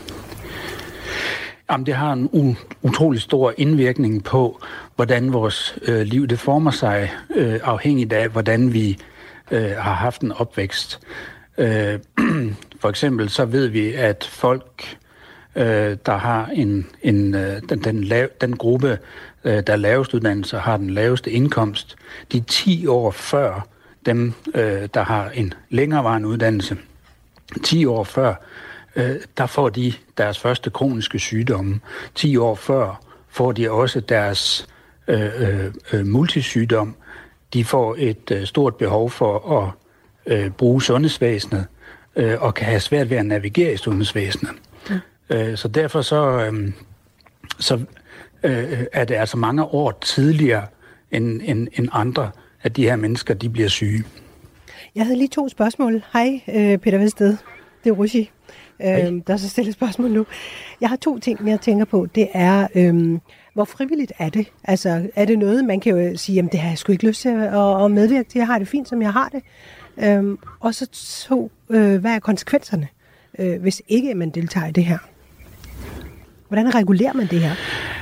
Jamen, det har en utrolig stor indvirkning på, hvordan vores liv det former sig, afhængigt af, hvordan vi har haft en opvækst. For eksempel så ved vi, at folk, der har den gruppe, der er lavest uddannelse, har den laveste indkomst, de 10 år før dem, der har en længerevarende uddannelse, 10 år før, der får de deres første kroniske sygdomme. 10 år før får de også deres multisygdom. De får et stort behov for at bruge sundhedsvæsenet, og kan have svært ved at navigere i sundhedsvæsenet. Så derfor så er det altså mange år tidligere end andre, at de her mennesker de bliver syge. Jeg havde lige 2 spørgsmål. Hej, Peter Vedsted. Det er Rushi, der er så stillet spørgsmål nu. Jeg har 2 ting, jeg tænker på. Det er, hvor frivilligt er det? Altså, er det noget, man kan jo sige, jamen det har jeg sgu ikke lyst til at medvirke til. Jeg har det fint, som jeg har det. Og så 2, hvad er konsekvenserne, hvis ikke man deltager i det her? Hvordan regulerer man det her?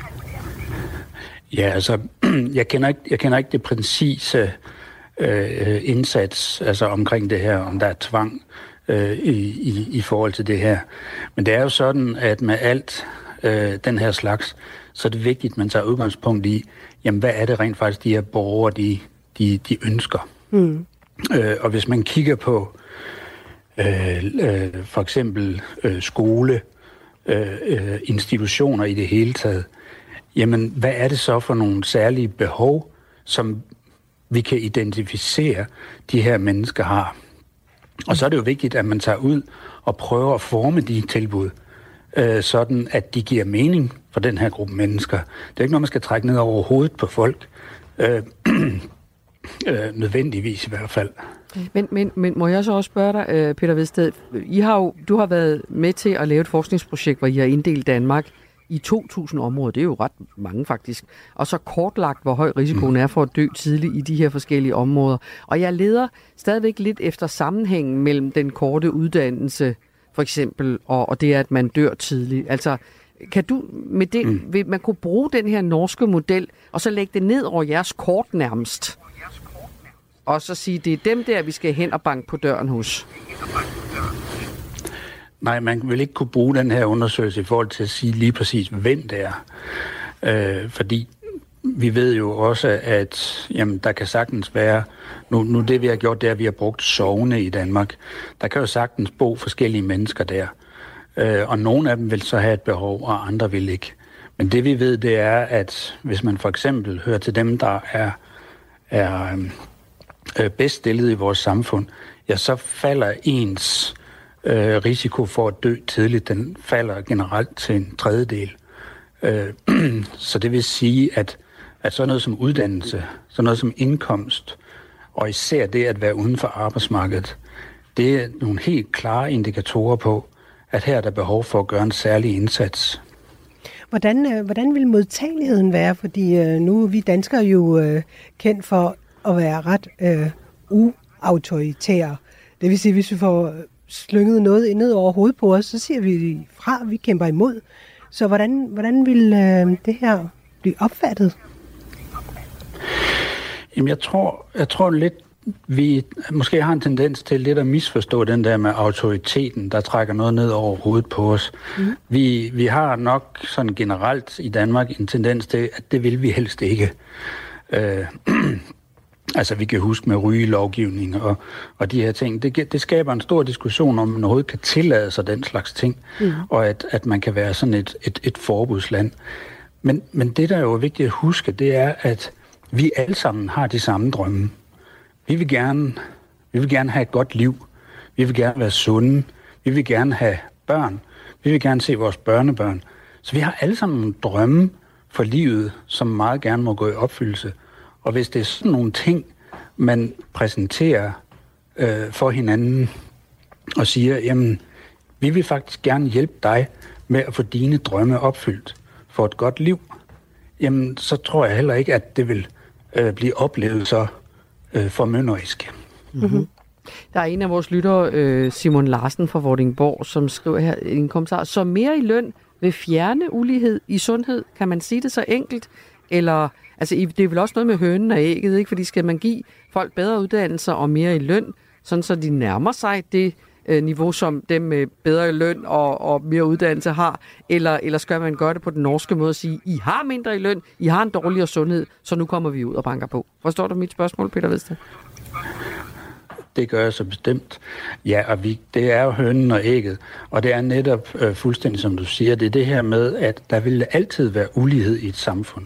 Ja, altså, jeg kender ikke det præcise indsats, altså omkring det her, om der er tvang i forhold til det her. Men det er jo sådan, at med alt den her slags, så er det vigtigt, at man tager udgangspunkt i, jamen hvad er det rent faktisk, de her borgere, de ønsker. Mm. Og hvis man kigger på for eksempel skole, institutioner i det hele taget, jamen hvad er det så for nogle særlige behov, som vi kan identificere, de her mennesker har. Og så er det jo vigtigt, at man tager ud og prøver at forme de tilbud, sådan at de giver mening for den her gruppe mennesker. Det er ikke noget, man skal trække ned over hovedet på folk, nødvendigvis i hvert fald. Men må jeg så også spørge dig, Peter Vedsted, du har været med til at lave et forskningsprojekt, hvor I har inddelt Danmark i 2.000 områder. Det er jo ret mange faktisk. Og så kortlagt, hvor høj risikoen er for at dø tidligt i de her forskellige områder. Og jeg leder stadigvæk lidt efter sammenhængen mellem den korte uddannelse, for eksempel, og det, at man dør tidligt. Altså, kan du med det, vil man kunne bruge den her norske model, og så lægge det ned over jeres kort nærmest? Og så sige, det er dem der, vi skal hen og banke på døren hos. Nej, man vil ikke kunne bruge den her undersøgelse i forhold til at sige lige præcis, hvem det er. Fordi vi ved jo også, at jamen, der kan sagtens være... Nu det, vi har gjort, det er, at vi har brugt sogne i Danmark. Der kan jo sagtens bo forskellige mennesker der. Og nogle af dem vil så have et behov, og andre vil ikke. Men det vi ved, det er, at hvis man for eksempel hører til dem, der er bedst stillet i vores samfund, ja, så falder ens risiko for at dø tidligt, den falder generelt til en tredjedel. Så det vil sige, at sådan noget som uddannelse, sådan noget som indkomst, og især det at være uden for arbejdsmarkedet, det er nogle helt klare indikatorer på, at her er der behov for at gøre en særlig indsats. Hvordan vil modtageligheden være? Fordi nu er vi danskere jo kendt for at være ret uautoritære. Det vil sige, hvis vi får slynget noget ned over hovedet på os, så siger vi fra, vi kæmper imod. Så hvordan vil det her blive opfattet? Jamen, jeg tror lidt, vi måske har en tendens til lidt at misforstå den der med autoriteten, der trækker noget ned over hovedet på os. Vi har nok sådan generelt i Danmark en tendens til, at det vil vi helst ikke. Altså, vi kan huske med rygelovgivning og de her ting. Det skaber en stor diskussion om, man overhovedet kan tillade sig den slags ting, og at man kan være sådan et forbudsland. Men det, der er jo vigtigt at huske, det er, at vi alle sammen har de samme drømme. Vi vil gerne have et godt liv. Vi vil gerne være sunde. Vi vil gerne have børn. Vi vil gerne se vores børnebørn. Så vi har alle sammen nogle drømme for livet, som meget gerne må gå i opfyldelse. Og hvis det er sådan nogle ting, man præsenterer for hinanden og siger, jamen, vi vil faktisk gerne hjælpe dig med at få dine drømme opfyldt for et godt liv, jamen, så tror jeg heller ikke, at det vil blive oplevet så formynderisk. Mm-hmm. Der er en af vores lyttere, Simon Larsen fra Vordingborg, som skriver her i en kommentar, så mere i løn vil fjerne ulighed i sundhed. Kan man sige det så enkelt? Eller, altså, det er vel også noget med hønen og ægget, ikke? Fordi skal man give folk bedre uddannelser og mere i løn, sådan så de nærmer sig det niveau, som dem med bedre løn og mere uddannelse har, eller skal man gøre det på den norske måde og sige, I har mindre i løn, I har en dårligere sundhed, så nu kommer vi ud og banker på. Forstår du mit spørgsmål, Peter Vedsted? Det gør jeg så bestemt. Ja, og det er jo hønen og ægget, og det er netop fuldstændig som du siger, det er det her med, at der vil altid være ulighed i et samfund.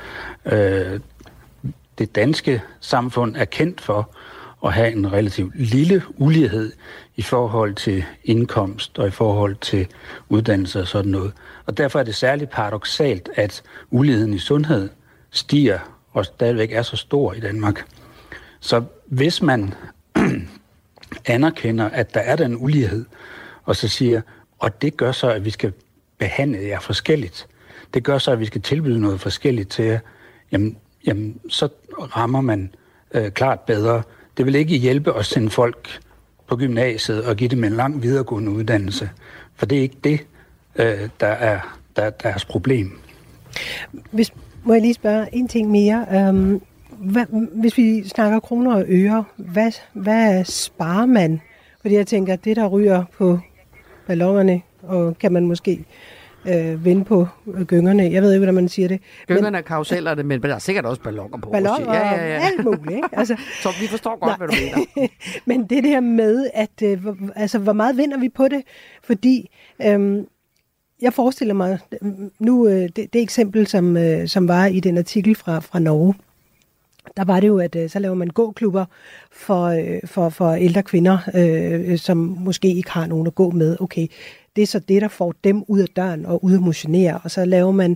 Det danske samfund er kendt for at have en relativt lille ulighed i forhold til indkomst og i forhold til uddannelse og sådan noget. Og derfor er det særligt paradoksalt, at uligheden i sundhed stiger og stadigvæk er så stor i Danmark. Så hvis man anerkender, at der er den ulighed, og så siger, og det gør så, at vi skal behandle jer forskelligt. Det gør så, at vi skal tilbyde noget forskelligt til jer. Jamen så rammer man klart bedre. Det vil ikke hjælpe at sende folk på gymnasiet og give dem en lang videregående uddannelse, for det er ikke det, der er deres problem. Må jeg lige spørge en ting mere? Hvis vi snakker kroner og øre, hvad sparer man? Fordi jeg tænker, at det, der ryger på ballonerne, og kan man måske vende på gyngerne. Jeg ved ikke, hvordan man siger det. Gyngerne er karusellerne, men der er sikkert også balloner på. Balloner ja. Alt muligt. Ikke? Altså, så vi forstår godt, hvad du mener. Men det der med, at hvor meget vinder vi på det? Fordi jeg forestiller mig, nu det eksempel, som var i den artikel fra Norge, der var det jo, at så laver man gåklubber for ældre kvinder, som måske ikke har nogen at gå med. Okay, det er så det, der får dem ud af døren og ud at motionere. Og så laver man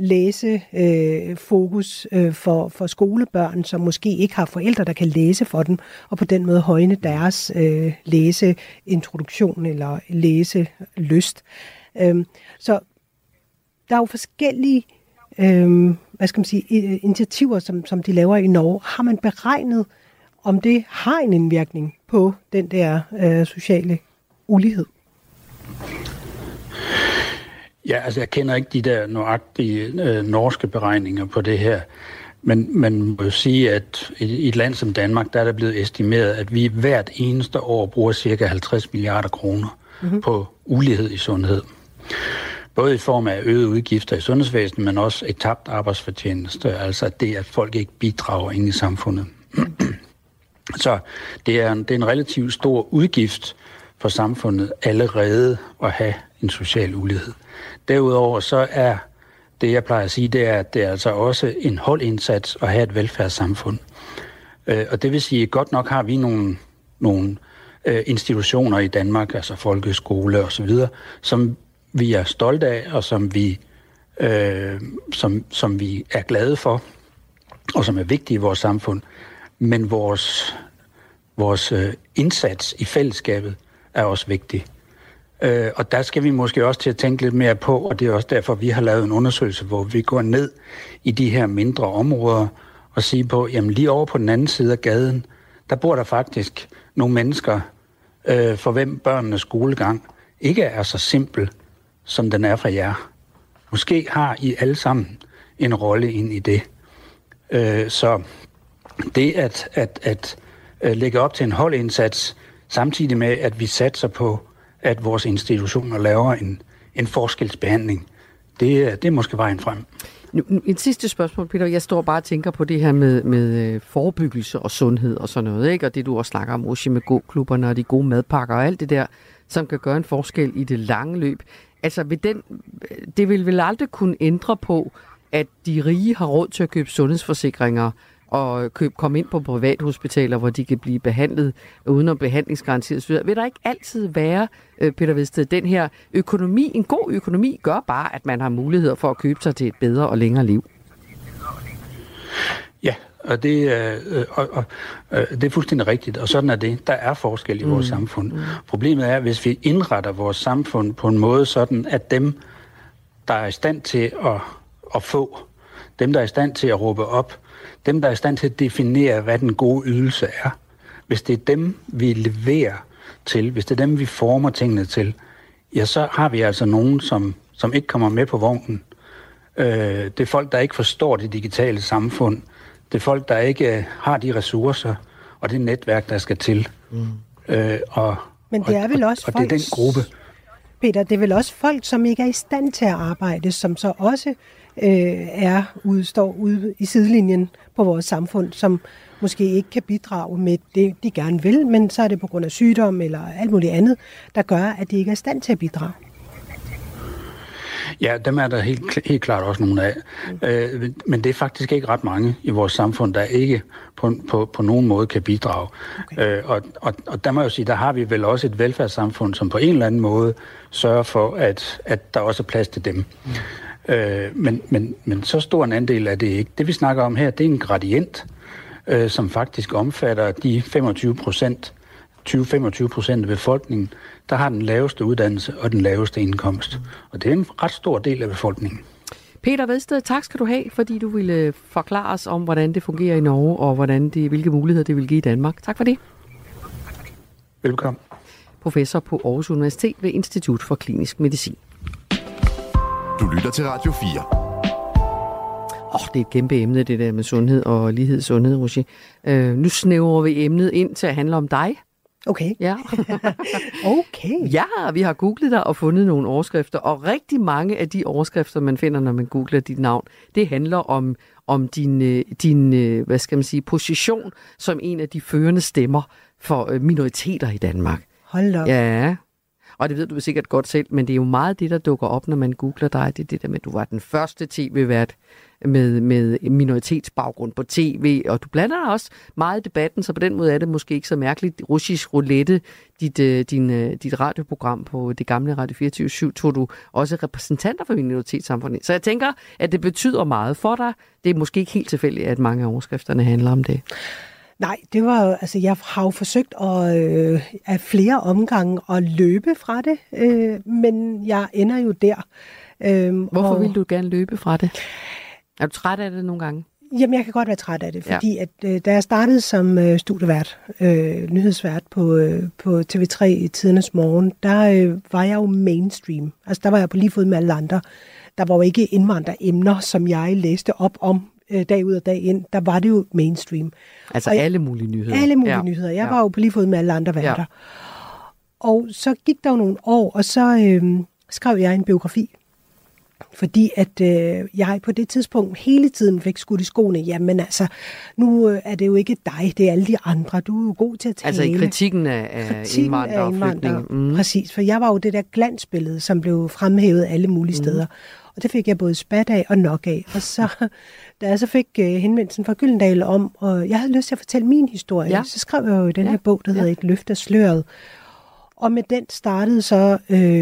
læsefokus for skolebørn, som måske ikke har forældre, der kan læse for dem, og på den måde højne deres læseintroduktion eller læselyst. Så der er jo forskellige initiativer, som de laver i Norge. Har man beregnet, om det har en indvirkning på den der sociale ulighed? Ja, altså jeg kender ikke de der nøjagtige norske beregninger på det her, men man må jo sige, at i et land som Danmark, der er der blevet estimeret, at vi hvert eneste år bruger ca. 50 milliarder kroner på ulighed i sundhed. Både i form af øgede udgifter i sundhedsvæsenet, men også et tabt arbejdsfortjeneste, altså det, at folk ikke bidrager ind i samfundet. Så det er en relativt stor udgift for samfundet allerede at have en social ulighed. Derudover så er det, jeg plejer at sige, det er, at det er altså også en holdindsats at have et velfærdssamfund. Og det vil sige, at godt nok har vi nogle institutioner i Danmark, altså folkeskole og så videre, som vi er stolte af, og som vi er glade for, og som er vigtige i vores samfund. Men vores indsats i fællesskabet er også vigtig. Og der skal vi måske også til at tænke lidt mere på, og det er også derfor, vi har lavet en undersøgelse, hvor vi går ned i de her mindre områder og siger på, jamen lige over på den anden side af gaden, der bor der faktisk nogle mennesker, for hvem børnenes skolegang ikke er så simpel, som den er for jer. Måske har I alle sammen en rolle ind i det. Så det at lægge op til en holdindsats, samtidig med, at vi satser på, at vores institutioner laver en forskelsbehandling, det er måske vejen frem. Et sidste spørgsmål, Peter. Jeg står bare og tænker på det her med forebyggelse og sundhed og sådan noget, ikke? Og det du også snakker om, Rushi, med gåklubberne og de gode madpakker og alt det der, som kan gøre en forskel i det lange løb. Altså, det vil vel aldrig kunne ændre på, at de rige har råd til at købe sundhedsforsikringer og komme ind på privathospitaler, hvor de kan blive behandlet uden om behandlingsgaranti osv. Vil der ikke altid være, Peter Vedsted, den her økonomi, en god økonomi gør bare, at man har muligheder for at købe sig til et bedre og længere liv? Ja, og det er fuldstændig rigtigt, og sådan er det. Der er forskel i vores samfund. Problemet er, hvis vi indretter vores samfund på en måde sådan, at dem, der er i stand til at få, dem, der er i stand til at råbe op, dem, der er i stand til at definere, hvad den gode ydelse er, hvis det er dem, vi leverer til, hvis det er dem, vi former tingene til, ja, så har vi altså nogen, som ikke kommer med på vognen. Det er folk, der ikke forstår det digitale samfund. Det er folk, der ikke har de ressourcer og det netværk, der skal til. Men det er vel også folk, og det er den gruppe. Peter, det er vel også folk, som ikke er i stand til at arbejde, som så også står ude i sidelinjen på vores samfund, som måske ikke kan bidrage med det, de gerne vil, men så er det på grund af sygdom eller alt muligt andet, der gør, at de ikke er i stand til at bidrage. Ja, dem er der helt klart også nogle af. Men det er faktisk ikke ret mange i vores samfund, der ikke på nogen måde kan bidrage. Okay. Og der må jeg jo sige, der har vi vel også et velfærdssamfund, som på en eller anden måde sørger for, at der også er plads til dem. Men så stor en andel af det ikke. Det vi snakker om her, det er en gradient, som faktisk omfatter de 20-25% af befolkningen, der har den laveste uddannelse og den laveste indkomst. Og det er en ret stor del af befolkningen. Peter Vedsted, tak skal du have, fordi du ville forklare os om, hvordan det fungerer i Norge, og hvilke muligheder det vil give i Danmark. Tak for det. Velkommen. Professor på Aarhus Universitet ved Institut for Klinisk Medicin. Du lytter til Radio 4. Det er et kæmpe emne, det der med sundhed og lighed sundhed, Rushi. Nu snævrer vi emnet ind til at handle om dig. Okay. Ja. Okay. Ja, vi har googlet dig og fundet nogle overskrifter, og rigtig mange af de overskrifter, man finder, når man googler dit navn, det handler om din hvad skal man sige, position som en af de førende stemmer for minoriteter i Danmark. Hold op. Ja. Og det ved du sikkert godt selv, men det er jo meget det, der dukker op, når man googler dig. Det er det der med, at du var den første tv-vært med minoritetsbaggrund på tv, og du blander dig også meget i debatten, så på den måde er det måske ikke så mærkeligt. Russisk Roulette, dit radioprogram på det gamle Radio 24/7, tog du også repræsentanter for minoritetssamfundet. Så jeg tænker, at det betyder meget for dig. Det er måske ikke helt tilfældigt, at mange af overskrifterne handler om det. Nej, det var altså jeg har jo forsøgt af flere omgange at løbe fra det, men jeg ender jo der, Hvorfor vil du gerne løbe fra det? Er du træt af det nogle gange? Jamen, jeg kan godt være træt af det, fordi at, da jeg startede som studievært, nyhedsvært på TV3 i Tidernes Morgen, der var jeg jo mainstream. Altså, der var jeg på lige fod med alle andre. Der var jo ikke indvandreremner, som jeg læste op om dag ud og dag ind. Der var det jo mainstream. Altså alle mulige nyheder? Alle mulige nyheder. Jeg var jo på lige fod med alle andre værter. Ja. Og så gik der jo nogle år, og så skrev jeg en biografi. Fordi at jeg på det tidspunkt hele tiden fik skudt i skoene, jamen altså, nu er det jo ikke dig, det er alle de andre, du er jo god til at tale. Altså i kritikken af indvandrere og flygtninge. Præcis, for jeg var jo det der glansbillede, som blev fremhævet alle mulige steder. Og det fik jeg både spat af og nok af. Og så, da jeg så fik henvendelsen fra Gyldendal om, og jeg havde lyst til at fortælle min historie, så skrev jeg jo den her bog, der hedder Et løft af sløret. Og med den startede så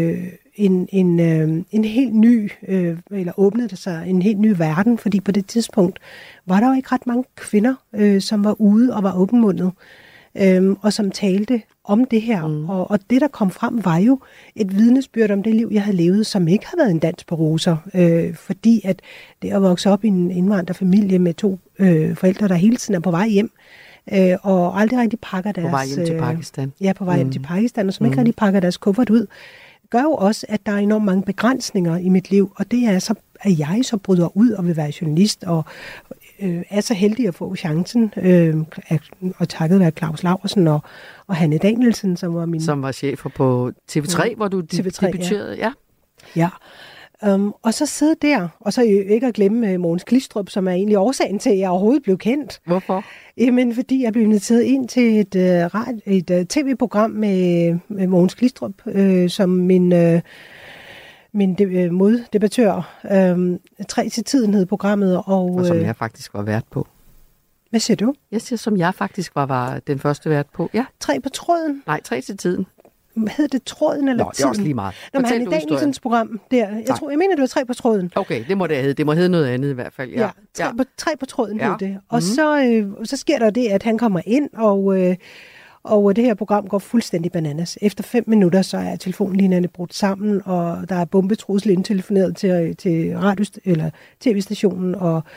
en helt ny, eller åbnede der sig en helt ny verden, fordi på det tidspunkt var der jo ikke ret mange kvinder, som var ude og var åbenmundet, og som talte om det her. Og det, der kom frem, var jo et vidnesbyrd om det liv, jeg havde levet, som ikke har været en dans på roser, fordi at det at vokse op i en indvandrerfamilie med 2 forældre, der hele tiden er på vej hjem, og aldrig rigtig pakker deres... På vej hjem til Pakistan. Ja, på vej hjem til Pakistan, og som ikke rigtig pakker deres kuffert ud, gør jo også, at der er enormt mange begrænsninger i mit liv, og det er så, at jeg så bryder ud og vil være journalist, og er så heldig at få chancen, og takket være Claus Laursen og Hanne Danielsen, som var min... Som var chefer på TV3, hvor du debuterede, Ja. Og så sidde der, og så ikke at glemme Mogens Glistrup, som er egentlig årsagen til, at jeg overhovedet blev kendt. Hvorfor? Jamen, fordi jeg blev inviteret ind til et tv-program med Mogens Glistrup, som min moddebattør. 3 til tiden hed programmet. Og som jeg faktisk var vært på. Hvad siger du? Jeg siger, som jeg faktisk var den første vært på. Ja. 3 på tråden? Nej, 3 til tiden. Hed det tråden eller tiden? Det er også lige meget. Nå, men Hanne Danielsens program der. Jeg mener, det var 3 på tråden. Okay, det må det hedde. Det må hedde noget andet i hvert fald. Ja, 3 på tråden hed det. Og så sker der det, at han kommer ind, og det her program går fuldstændig bananas. Efter 5 minutter, så er telefonlinjerne brudt sammen, og der er bombetrussel indtelefoneret til eller tv-stationen,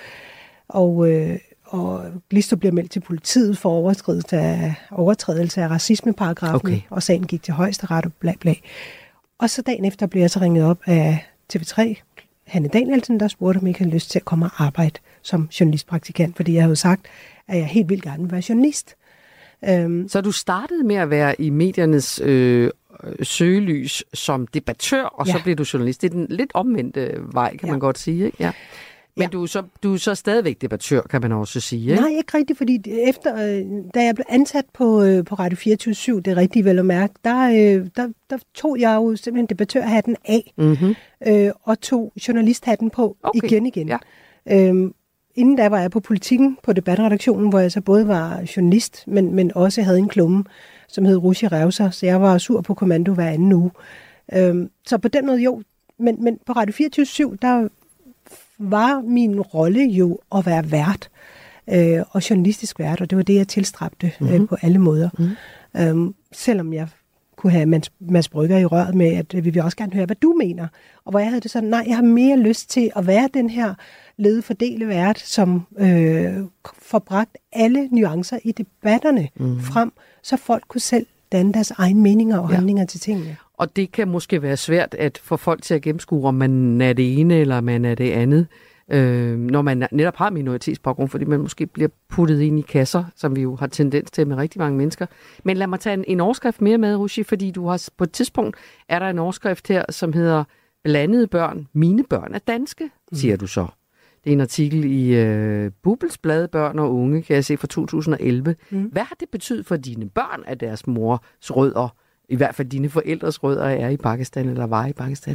og Glistrup bliver meldt til politiet for overtrædelse af racismeparagrafen, og sagen gik til højesteret og bla bla. Og så dagen efter bliver jeg så ringet op af TV3, Hanne Danielsen, der spurgte, om jeg havde lyst til at komme og arbejde som journalistpraktikant, fordi jeg havde sagt, at jeg helt vildt gerne vil være journalist. Så du startede med at være i mediernes søgelys som debattør, og så blev du journalist. Det er den lidt omvendte vej, kan man godt sige, ikke? Ja. Men du er så stadigvæk debattør, kan man også sige, ikke? Nej, ikke rigtigt, fordi da jeg blev ansat på Radio 24/7, det er rigtig vel at mærke, der tog jeg jo simpelthen debattørhatten af, og tog journalisthatten på igen. Ja. Inden da var jeg på Politikken, på debatredaktionen, hvor jeg så både var journalist, men også havde en klumme, som hed Rushi Revser, så jeg var sur på kommando hver anden uge. Så på den måde jo, men på Radio 24/7, der var min rolle jo at være vært, og journalistisk vært, og det var det, jeg tilstræbte på alle måder. Selvom jeg kunne have Mads Brügger i røret med, at vi vil også gerne høre, hvad du mener. Og hvor jeg havde det sådan, nej, jeg har mere lyst til at være den her lede-fordele vært, som får bragt alle nuancer i debatterne frem, så folk kunne selv danne deres egne meninger og holdninger til tingene. Og det kan måske være svært at få folk til at gennemskue, om man er det ene eller man er det andet, når man netop har minoritetsbaggrund, fordi man måske bliver puttet ind i kasser, som vi jo har tendens til med rigtig mange mennesker. Men lad mig tage en overskrift mere med, Rushi, fordi du har på et tidspunkt, er der en overskrift her, som hedder Blandede børn, mine børn er danske, siger du så. Det er en artikel i Bubbles blad Børn og Unge, kan jeg se, fra 2011. Hvad har det betydet for dine børn, at deres mors rødder, i hvert fald dine forældres rødder, er i Pakistan eller var i Pakistan?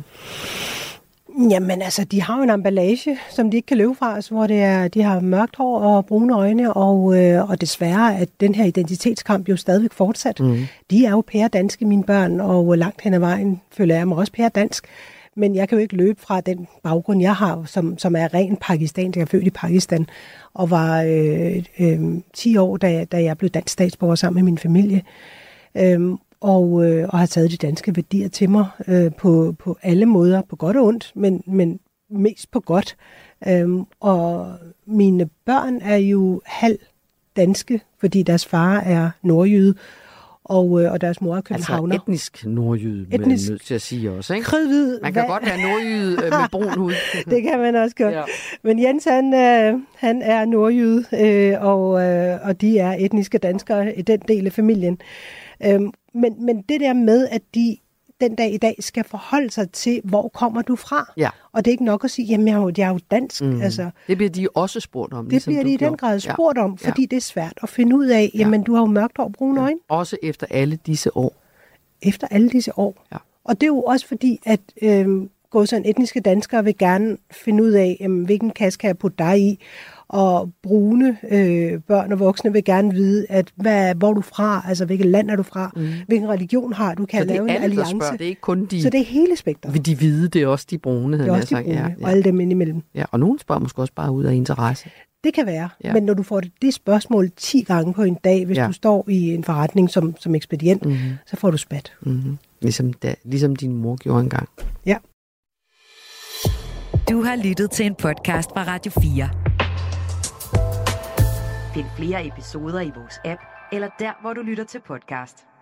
Jamen altså, de har jo en emballage, som de ikke kan løbe fra, hvor de har mørkt hår og brune øjne, og desværre, at den her identitetskamp jo stadigvæk fortsat. De er jo pæredanske, mine børn, og langt hen ad vejen føler jeg mig også pæredansk. Men jeg kan jo ikke løbe fra den baggrund, jeg har, som er ren pakistansk. Jeg er født i Pakistan, og var 10 år, da jeg blev dansk statsborger sammen med min familie. og har taget de danske værdier til mig på alle måder, på godt og ondt, men mest på godt. Og mine børn er jo halv danske, fordi deres far er nordjyde, og deres mor er københavner. Altså etnisk nordjyde, man er nødt til at sige også, ikke? Kridhvid. Man kan godt være nordjyde med brun hud. Det kan man også godt. Ja. Men Jens, han er nordjyde, og de er etniske danskere i den del af familien. Men det der med, at de den dag i dag skal forholde sig til, hvor kommer du fra? Ja. Og det er ikke nok at sige, jamen jeg er jo dansk. Altså, det bliver de også spurgt om. Det ligesom bliver de i den grad spurgt om, fordi det er svært at finde ud af, jamen du har jo mørkt hår og brune øjne. Også efter alle disse år. Efter alle disse år. Ja. Og det er jo også fordi, at sådan etniske danskere vil gerne finde ud af, hvilken kasse kan jeg putte dig i, og brune børn og voksne vil gerne vide, at hvor er du fra, altså hvilket land er du fra, hvilken religion har du, kan jeg lave en alliance. Så det er ikke kun de... Så det er hele spektret. Vil de vide, det er også de brune. Det er også de brune, og alle dem indimellem. Ja, og nogen spørger måske også bare ud af interesse. Det kan være, men når du får det spørgsmål 10 gange på en dag, hvis du står i en forretning som ekspedient, så får du spat. Ligesom din mor gjorde engang. Ja. Du har lyttet til en podcast fra Radio 4. Find flere episoder i vores app, eller der, hvor du lytter til podcast.